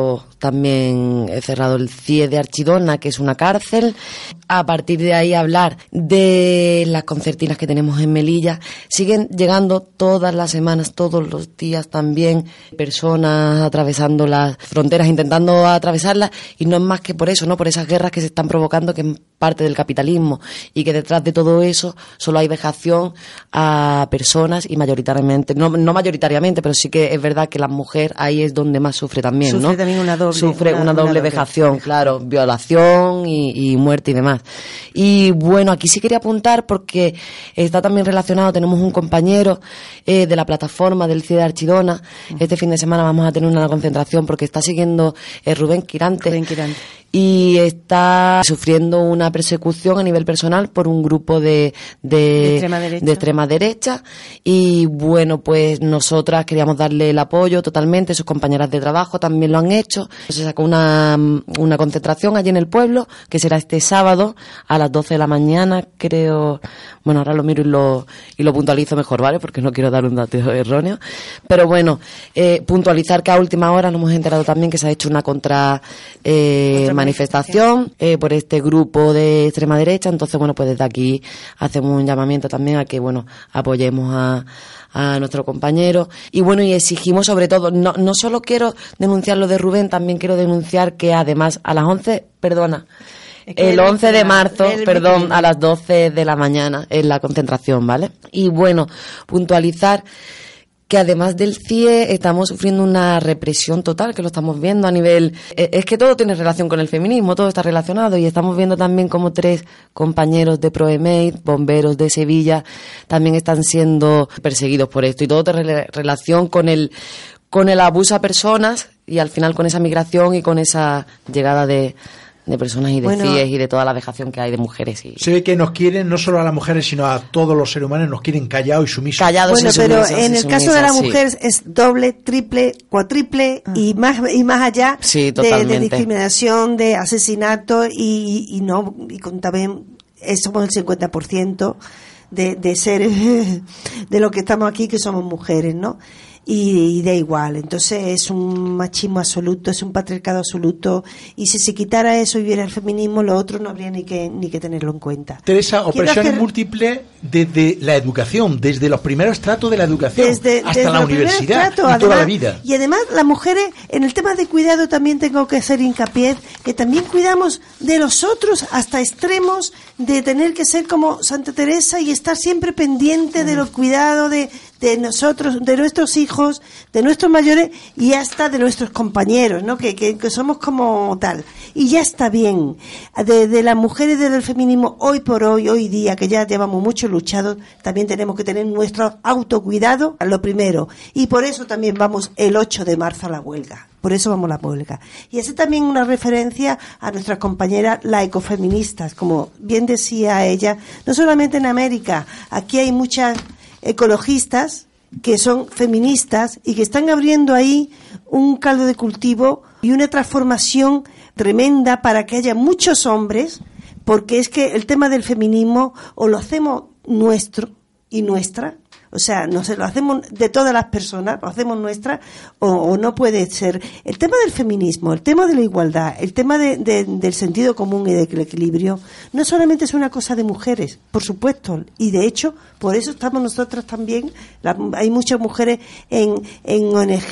también cerrado el CIE de Archidona, que es una cárcel. A partir de ahí hablar de las concertinas que tenemos en Melilla. Siguen llegando todas las semanas, todos los días también, personas atravesando las fronteras, intentando atravesarlas, y no es más que por eso, ¿no? Por esas guerras que se están provocando, que es parte del capitalismo, y que detrás de todo eso solo hay vejación a personas, y mayoritariamente, no mayoritariamente, pero sí que es verdad que la mujer ahí es donde más sufre también, ¿no? Sufre también una doble vejación, claro, violación y muerte y demás. Y bueno, aquí sí quería apuntar porque está también relacionado, tenemos un compañero de la plataforma del CIE de Archidona. Este fin de semana vamos a tener una concentración porque está siguiendo Rubén Quirante. Y está sufriendo una persecución a nivel personal por un grupo de extrema derecha. Y bueno, pues nosotras queríamos darle el apoyo totalmente, sus compañeras de trabajo también lo han hecho. Se sacó una concentración allí en el pueblo, que será este sábado a las 12 de la mañana, creo. Bueno, ahora lo miro y lo puntualizo mejor, ¿vale? Porque no quiero dar un dato erróneo. Pero bueno, puntualizar que a última hora nos hemos enterado también que se ha hecho una manifestación por este grupo de extrema derecha. Entonces, bueno, pues desde aquí hacemos un llamamiento también a que, bueno, apoyemos a nuestro compañero. Y bueno, y exigimos sobre todo, no solo quiero denunciar lo de Rubén, también quiero denunciar que además a las 11, el 11 de marzo, a las 12 de la mañana es la concentración, ¿vale? Y bueno, puntualizar que además del CIE estamos sufriendo una represión total, que lo estamos viendo a nivel... Es que todo tiene relación con el feminismo, todo está relacionado, y estamos viendo también como 3 compañeros de ProEMEID, bomberos de Sevilla, también están siendo perseguidos por esto, y todo tiene relación con el abuso a personas, y al final con esa migración y con esa llegada de de personas y de CIES y de toda la vejación que hay de mujeres. Se ve que nos quieren, no solo a las mujeres, sino a todos los seres humanos, nos quieren callados y sumisos. Bueno, pero en el caso de la mujer es doble, triple, cuatriple y más allá de discriminación, de asesinato y también somos el 50% de seres de lo que estamos aquí, que somos mujeres, ¿no? Y da igual. Entonces es un machismo absoluto, es un patriarcado absoluto, y si se quitara eso y hubiera el feminismo, lo otro no habría ni que tenerlo en cuenta. Teresa, opresiones múltiples desde la educación, desde los primeros estratos de la educación hasta la universidad y toda la vida. Y además las mujeres, en el tema de cuidado también tengo que hacer hincapié que también cuidamos de los otros hasta extremos de tener que ser como Santa Teresa y estar siempre pendiente de los cuidados de nosotros, de nuestros hijos, de nuestros mayores y hasta de nuestros compañeros, ¿no? Que somos como tal. Y ya está bien. De las mujeres del feminismo, hoy día, que ya llevamos mucho luchado, también tenemos que tener nuestro autocuidado a lo primero. Y por eso también vamos el 8 de marzo a la huelga. Por eso vamos a la huelga. Y hace también una referencia a nuestras compañeras las ecofeministas, como bien decía ella, no solamente en América, aquí hay muchas ecologistas que son feministas y que están abriendo ahí un caldo de cultivo y una transformación tremenda para que haya muchos hombres, porque es que el tema del feminismo o lo hacemos nuestro y nuestra, o sea, no se lo hacemos de todas las personas, lo hacemos nuestra, o no puede ser. El tema del feminismo, el tema de la igualdad, el tema del sentido común y del equilibrio, no solamente es una cosa de mujeres, por supuesto, y de hecho, por eso estamos nosotras también, hay muchas mujeres en ONG,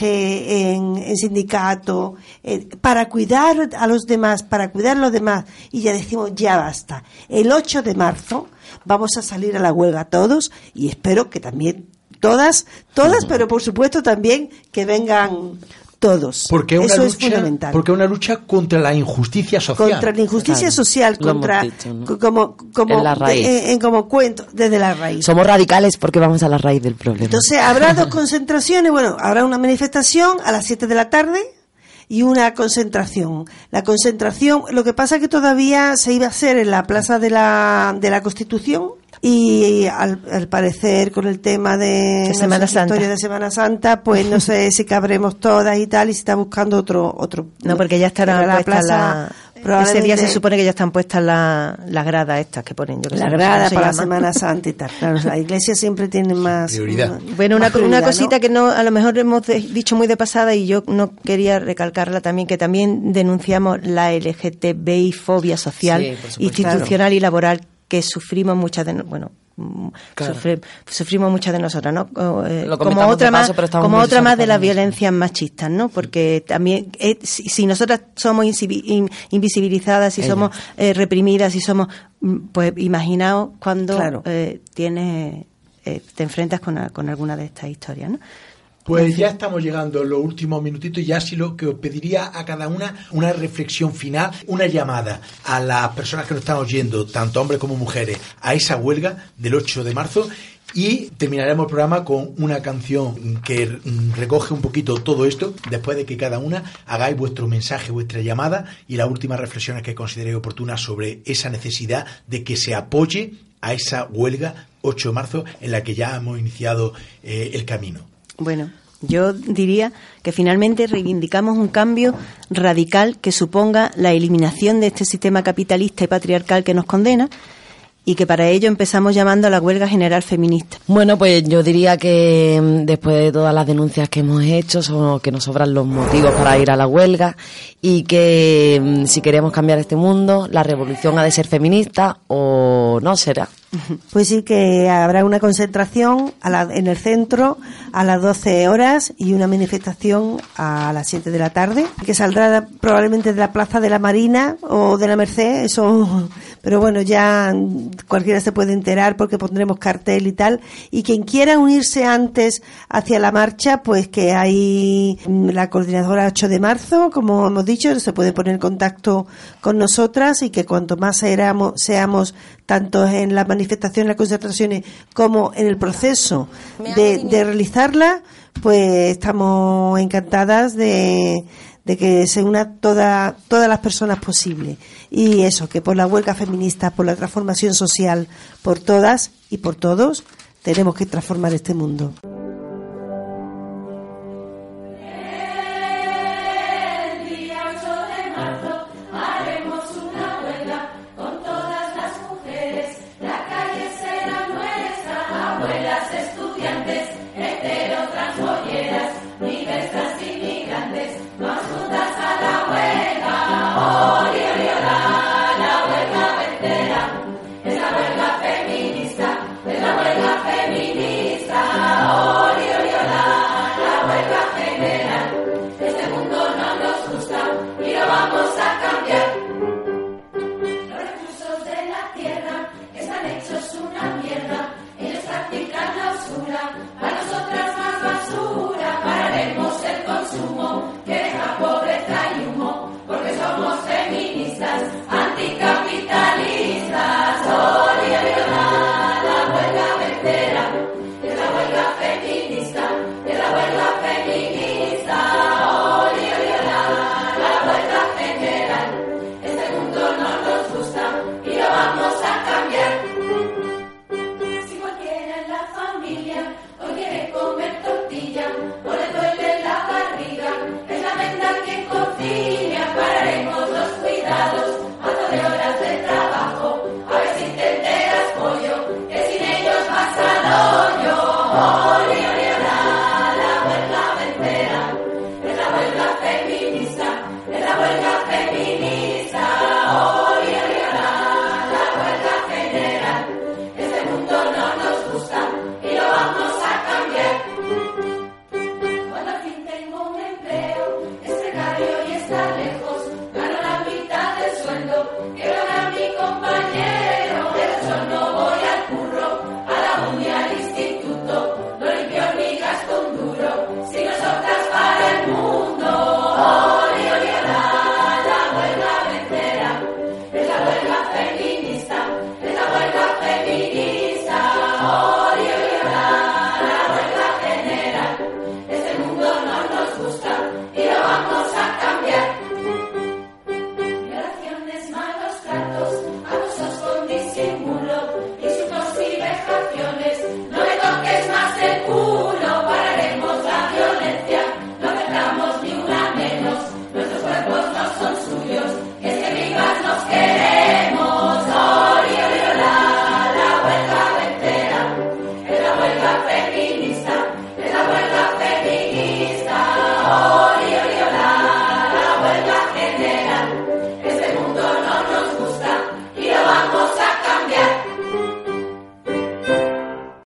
en sindicatos, para cuidar a los demás, para cuidar a los demás, y ya decimos, ya basta. El 8 de marzo vamos a salir a la huelga todos y espero que también todas, pero por supuesto también que vengan todos. Porque eso es fundamental. Porque es una lucha contra la injusticia social. Contra la injusticia social, contra dicho, ¿no? como en la raíz. Como cuento, desde la raíz. Somos radicales porque vamos a la raíz del problema. Entonces habrá 2 concentraciones, habrá una manifestación a las 7 de la tarde y una concentración. La concentración, lo que pasa es que todavía se iba a hacer en la Plaza de la Constitución y al parecer con el tema de Semana Santa. Historia de Semana Santa, pues no sé si cabremos todas y tal, y se está buscando otro. No, porque ya estará la plaza. Ese día se supone que ya están puestas las gradas estas que ponen. La grada para la Semana Santa y tal. Claro, la iglesia siempre tiene más prioridad. Bueno, una cosita, ¿no? Que no, a lo mejor hemos dicho muy de pasada y yo no quería recalcarla también, que también denunciamos la LGTBI fobia social, institucional y laboral que sufrimos muchas de sufrimos muchas de nosotras, ¿no? Como otra más de las violencias machistas, ¿no? Porque también si nosotras somos invisibilizadas, si somos reprimidas, si somos, pues imaginaos cuando te enfrentas con alguna de estas historias, ¿no? Pues ya estamos llegando a los últimos minutitos y ya sí lo que os pediría a cada una reflexión final, una llamada a las personas que nos están oyendo, tanto hombres como mujeres, a esa huelga del 8 de marzo y terminaremos el programa con una canción que recoge un poquito todo esto, después de que cada una hagáis vuestro mensaje, vuestra llamada y las últimas reflexiones que consideréis oportunas sobre esa necesidad de que se apoye a esa huelga 8 de marzo en la que ya hemos iniciado el camino. Bueno, yo diría que finalmente reivindicamos un cambio radical que suponga la eliminación de este sistema capitalista y patriarcal que nos condena y que para ello empezamos llamando a la huelga general feminista. Bueno, pues yo diría que después de todas las denuncias que hemos hecho, que nos sobran los motivos para ir a la huelga y que si queremos cambiar este mundo, la revolución ha de ser feminista o no será. Pues sí, que habrá una concentración en el centro a las 12 horas y una manifestación a las 7 de la tarde, que saldrá probablemente de la Plaza de la Marina o de la Merced, eso, pero bueno, ya cualquiera se puede enterar porque pondremos cartel y tal, y quien quiera unirse antes hacia la marcha, pues que hay la coordinadora 8 de marzo, como hemos dicho, se puede poner en contacto con nosotras y que cuanto más seamos tanto en la manifestación, en las concentraciones, como en el proceso de realizarla, pues estamos encantadas de de que se unan todas las personas posibles. Y eso, que por la huelga feminista, por la transformación social, por todas y por todos, tenemos que transformar este mundo. Cuando al fin tengo un empleo, es precario y está lejos.